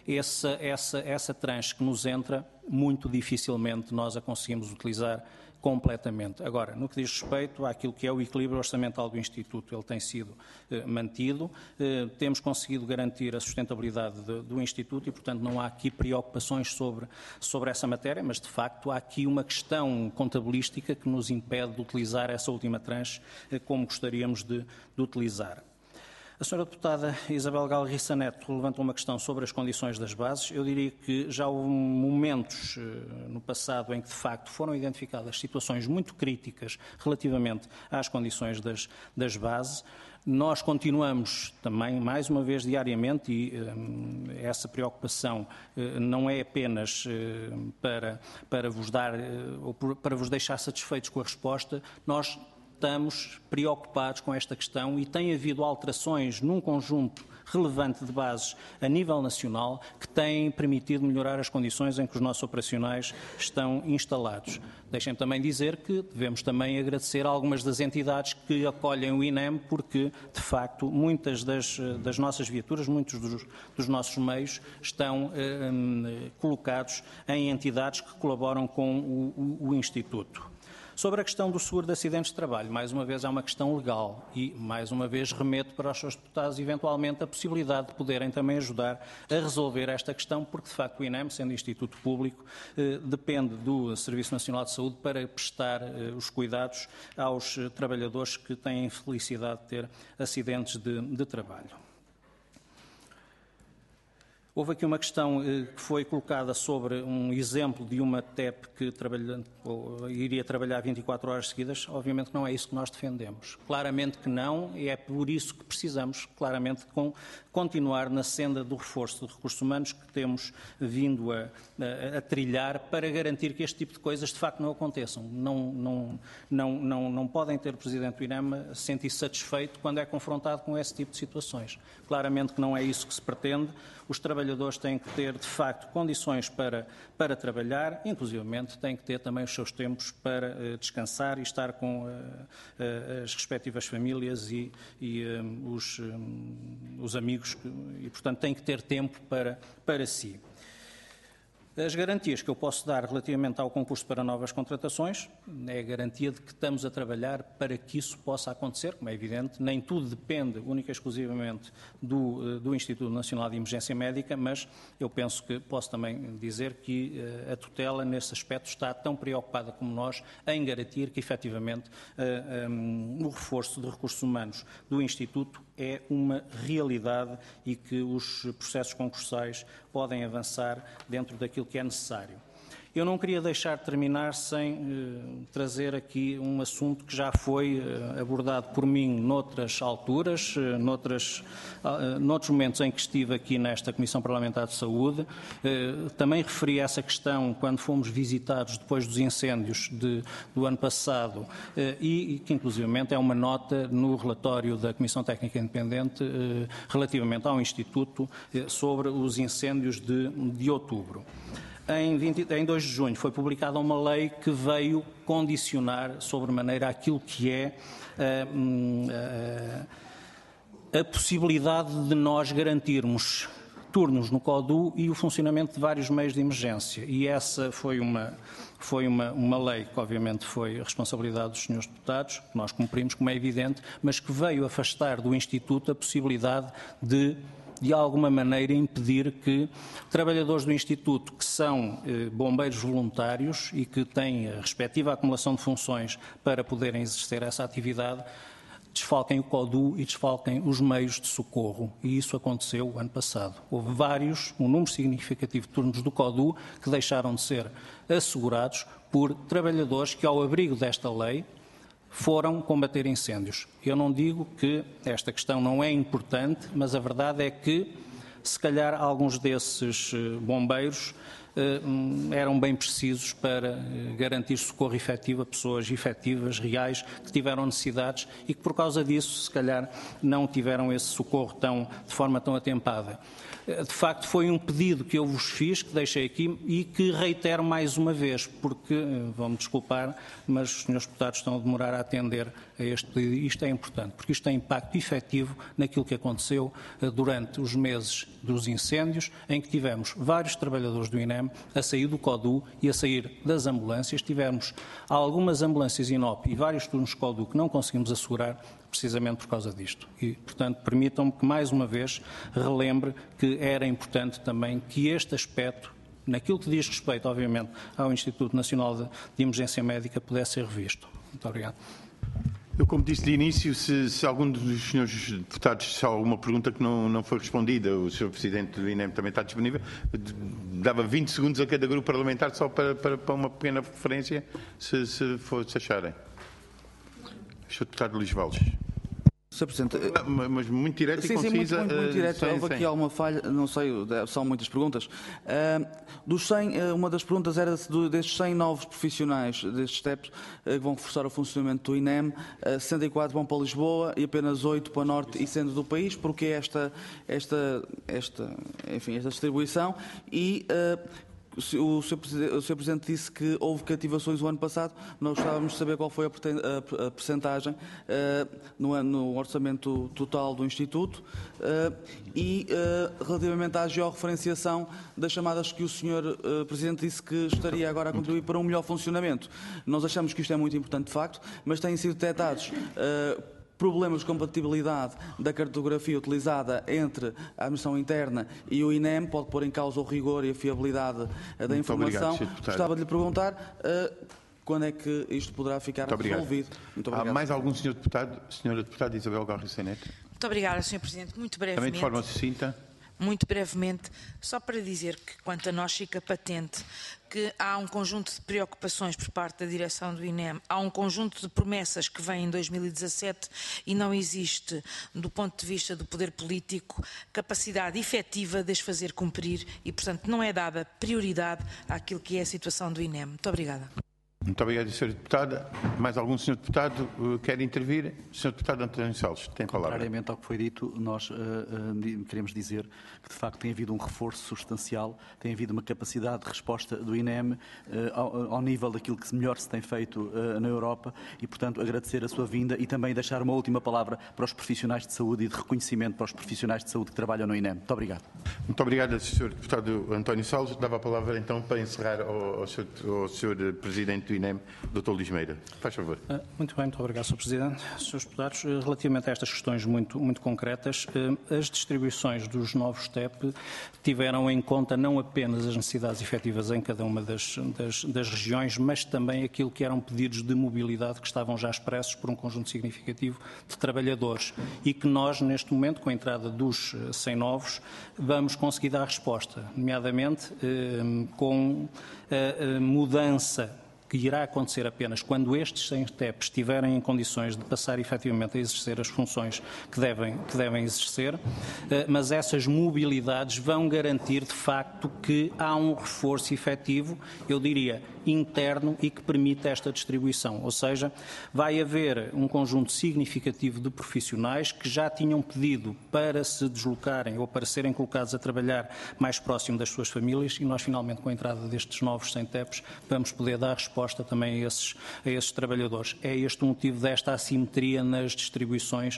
Essa tranche que nos entra, muito dificilmente nós a conseguimos utilizar completamente. Agora, no que diz respeito àquilo que é o equilíbrio orçamental do Instituto, ele tem sido mantido, temos conseguido garantir a sustentabilidade do Instituto e, portanto, não há aqui preocupações sobre essa matéria, mas, de facto, há aqui uma questão contabilística que nos impede de utilizar essa última tranche como gostaríamos de utilizar. A senhora deputada Isabel Galriça Neto levantou uma questão sobre as condições das bases. Eu diria que já houve momentos no passado em que, de facto, foram identificadas situações muito críticas relativamente às condições das bases. Nós continuamos também, mais uma vez, diariamente, e essa preocupação não é apenas para vos dar ou para vos deixar satisfeitos com a resposta. Nós estamos preocupados com esta questão e tem havido alterações num conjunto relevante de bases a nível nacional que têm permitido melhorar as condições em que os nossos operacionais estão instalados. Deixem-me também dizer que devemos também agradecer a algumas das entidades que acolhem o INEM porque, de facto, muitas das nossas viaturas, muitos dos nossos meios estão colocados em entidades que colaboram com o Instituto. Sobre a questão do seguro de acidentes de trabalho, mais uma vez é uma questão legal e, mais uma vez, remeto para os seus deputados, eventualmente, a possibilidade de poderem também ajudar a resolver esta questão, porque, de facto, o INEM, sendo Instituto Público, depende do Serviço Nacional de Saúde para prestar os cuidados aos trabalhadores que têm a infelicidade de ter acidentes de trabalho. Houve aqui uma questão que foi colocada sobre um exemplo de uma TEP que iria trabalhar 24 horas seguidas. Obviamente que não é isso que nós defendemos. Claramente que não, e é por isso que precisamos, claramente, continuar na senda do reforço de recursos humanos que temos vindo a trilhar para garantir que este tipo de coisas de facto não aconteçam. Não podem ter o Presidente do INEM sentir-se satisfeito quando é confrontado com esse tipo de situações. Claramente que não é isso que se pretende. Os trabalhadores têm que ter, de facto, condições para trabalhar, inclusivamente têm que ter também os seus tempos para descansar e estar com as respectivas famílias e os amigos, e, portanto, têm que ter tempo para si. As garantias que eu posso dar relativamente ao concurso para novas contratações é a garantia de que estamos a trabalhar para que isso possa acontecer, como é evidente. Nem tudo depende única e exclusivamente do Instituto Nacional de Emergência Médica, mas eu penso que posso também dizer que a tutela, nesse aspecto, está tão preocupada como nós em garantir que, efetivamente, o reforço de recursos humanos do Instituto é uma realidade e que os processos concursais podem avançar dentro daquilo que é necessário. Eu não queria deixar de terminar sem trazer aqui um assunto que já foi abordado por mim noutras alturas, noutros momentos em que estive aqui nesta Comissão Parlamentar de Saúde. Também referi essa questão quando fomos visitados depois dos incêndios do ano passado e que inclusivamente é uma nota no relatório da Comissão Técnica Independente relativamente ao Instituto sobre os incêndios de outubro. Em 2 de junho foi publicada uma lei que veio condicionar sobremaneira aquilo que é a possibilidade de nós garantirmos turnos no CODU e o funcionamento de vários meios de emergência. E essa foi uma lei que obviamente foi a responsabilidade dos senhores deputados, que nós cumprimos, como é evidente, mas que veio afastar do Instituto a possibilidade de alguma maneira impedir que trabalhadores do Instituto que são bombeiros voluntários e que têm a respectiva acumulação de funções para poderem exercer essa atividade, desfalquem o CODU e desfalquem os meios de socorro. E isso aconteceu o ano passado. Houve um número significativo de turnos do CODU que deixaram de ser assegurados por trabalhadores que, ao abrigo desta lei, foram combater incêndios. Eu não digo que esta questão não é importante, mas a verdade é que, se calhar, alguns desses bombeiros eram bem precisos para garantir socorro efetivo a pessoas efetivas, reais, que tiveram necessidades e que, por causa disso, se calhar, não tiveram esse socorro de forma tão atempada. De facto, foi um pedido que eu vos fiz, que deixei aqui e que reitero mais uma vez, porque, vão-me desculpar, mas os senhores deputados estão a demorar a atender a este pedido. Isto é importante, porque isto tem impacto efetivo naquilo que aconteceu durante os meses dos incêndios, em que tivemos vários trabalhadores do INEM a sair do CODU e a sair das ambulâncias. Tivemos algumas ambulâncias INOP e vários turnos CODU que não conseguimos assegurar, precisamente por causa disto. E, portanto, permitam-me que, mais uma vez, relembre que era importante também que este aspecto, naquilo que diz respeito, obviamente, ao Instituto Nacional de Emergência Médica, pudesse ser revisto. Muito obrigado. Eu, como disse de início, se algum dos senhores deputados, se há alguma pergunta que não foi respondida, o Sr. Presidente do INEM também está disponível, dava 20 segundos a cada grupo parlamentar só para uma pequena referência, se acharem. Sr. Deputado Luís Valles. Sr. Presidente, mas muito direto e concisa. Sim, muito direto. Houve aqui alguma falha, não sei, são muitas perguntas. Dos 100, uma das perguntas era destes 100 novos profissionais destes TEPs que vão reforçar o funcionamento do INEM, 64 vão para Lisboa e apenas 8 para o norte e centro do país. Porquê esta distribuição? E o Sr. Presidente disse que houve cativações o ano passado. Nós gostávamos de saber qual foi a percentagem no orçamento total do Instituto e relativamente à georreferenciação das chamadas que o Sr. Presidente disse que estaria agora a contribuir para um melhor funcionamento. Nós achamos que isto é muito importante de facto, mas têm sido detectados problemas de compatibilidade da cartografia utilizada entre a administração interna e o INEM, pode pôr em causa o rigor e a fiabilidade da informação. Gostava de lhe perguntar quando é que isto poderá ficar resolvido. Muito obrigado. Há mais algum senhor deputado? Senhora deputada Isabel Garriça Neto. Muito obrigada, Sr. Presidente. Muito brevemente. Também de forma sucinta. muito brevemente, só para dizer que, quanto a nós, fica patente que há um conjunto de preocupações por parte da direção do INEM, há um conjunto de promessas que vêm em 2017 e não existe, do ponto de vista do poder político, capacidade efetiva de as fazer cumprir e, portanto, não é dada prioridade àquilo que é a situação do INEM. Muito obrigada. Muito obrigado, Sr. Deputado. Mais algum Sr. Deputado quer intervir? Sr. Deputado António Salles, tem a palavra. Contrariamente ao que foi dito, nós queremos dizer que, de facto, tem havido um reforço substancial, tem havido uma capacidade de resposta do INEM ao nível daquilo que melhor se tem feito na Europa e, portanto, agradecer a sua vinda e também deixar uma última palavra para os profissionais de saúde e de reconhecimento para os profissionais de saúde que trabalham no INEM. Muito obrigado. Muito obrigado, Sr. Deputado António Salles. Dava a palavra, então, para encerrar ao Sr. Presidente do INEM, Dr. Luís Meira. Faz favor. Muito bem, muito obrigado, Sr. Presidente. Srs. Deputados, relativamente a estas questões muito concretas, as distribuições dos novos TEP tiveram em conta não apenas as necessidades efetivas em cada uma das regiões, mas também aquilo que eram pedidos de mobilidade que estavam já expressos por um conjunto significativo de trabalhadores e que nós, neste momento, com a entrada dos 100 novos, vamos conseguir dar resposta, nomeadamente com a mudança que irá acontecer apenas quando estes 100 TEPs estiverem em condições de passar efetivamente a exercer as funções que devem exercer, mas essas mobilidades vão garantir de facto que há um reforço efetivo, eu diria, interno e que permite esta distribuição. Ou seja, vai haver um conjunto significativo de profissionais que já tinham pedido para se deslocarem ou para serem colocados a trabalhar mais próximo das suas famílias e nós finalmente com a entrada destes novos 100 TEPs vamos poder dar resposta também a esses trabalhadores. É este o motivo desta assimetria nas distribuições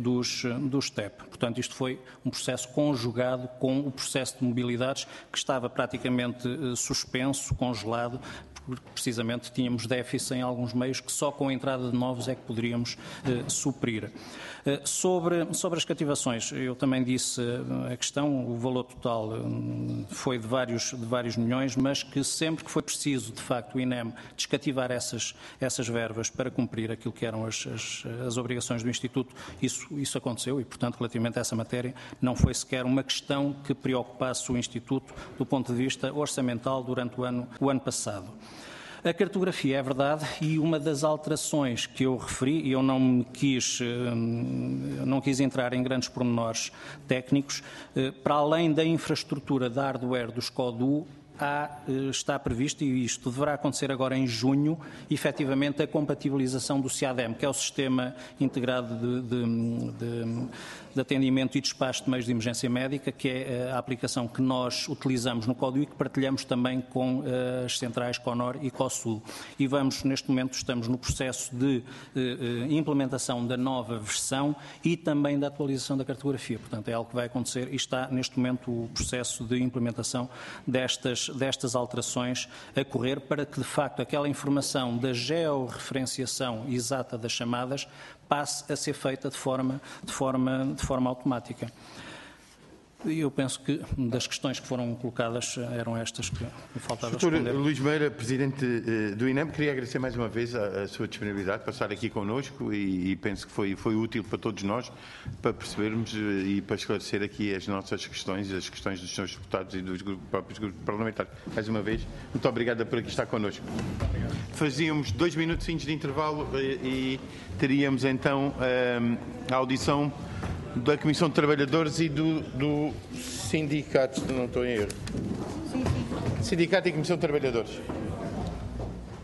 dos TEP. Portanto, isto foi um processo conjugado com o processo de mobilidades que estava praticamente suspenso, congelado, porque precisamente tínhamos déficit em alguns meios que só com a entrada de novos é que poderíamos suprir. Sobre as cativações, eu também disse a questão, o valor total foi de vários milhões, mas que sempre que foi preciso, de facto, o INEM descativar essas verbas para cumprir aquilo que eram as obrigações do Instituto, isso aconteceu e, portanto, relativamente a essa matéria, não foi sequer uma questão que preocupasse o Instituto do ponto de vista orçamental durante o ano passado. A cartografia é verdade e uma das alterações que eu referi, e eu não quis entrar em grandes pormenores técnicos, para além da infraestrutura de hardware do SCODU, está previsto, e isto deverá acontecer agora em junho, efetivamente a compatibilização do SIADEM, que é o Sistema Integrado de Atendimento e Despacho de Meios de Emergência Médica, que é a aplicação que nós utilizamos no CODU e que partilhamos também com as centrais CONOR e COSUL. E neste momento, estamos no processo de implementação da nova versão e também da atualização da cartografia. Portanto, é algo que vai acontecer e está neste momento o processo de implementação destas alterações a correr para que, de facto, aquela informação da georreferenciação exata das chamadas passe a ser feita de forma automática. E eu penso que das questões que foram colocadas eram estas que me faltava responder. Sr. Luís Meira, Presidente do INEM, queria agradecer mais uma vez a sua disponibilidade para estar aqui connosco e penso que foi útil para todos nós para percebermos e para esclarecer aqui as nossas questões, as questões dos senhores deputados e dos próprios grupos parlamentares. Mais uma vez, muito obrigado por aqui estar connosco. Fazíamos 2 minutos de intervalo e teríamos então a audição da Comissão de Trabalhadores e do Sindicato, se não estou em erro. Sindicato e Comissão de Trabalhadores.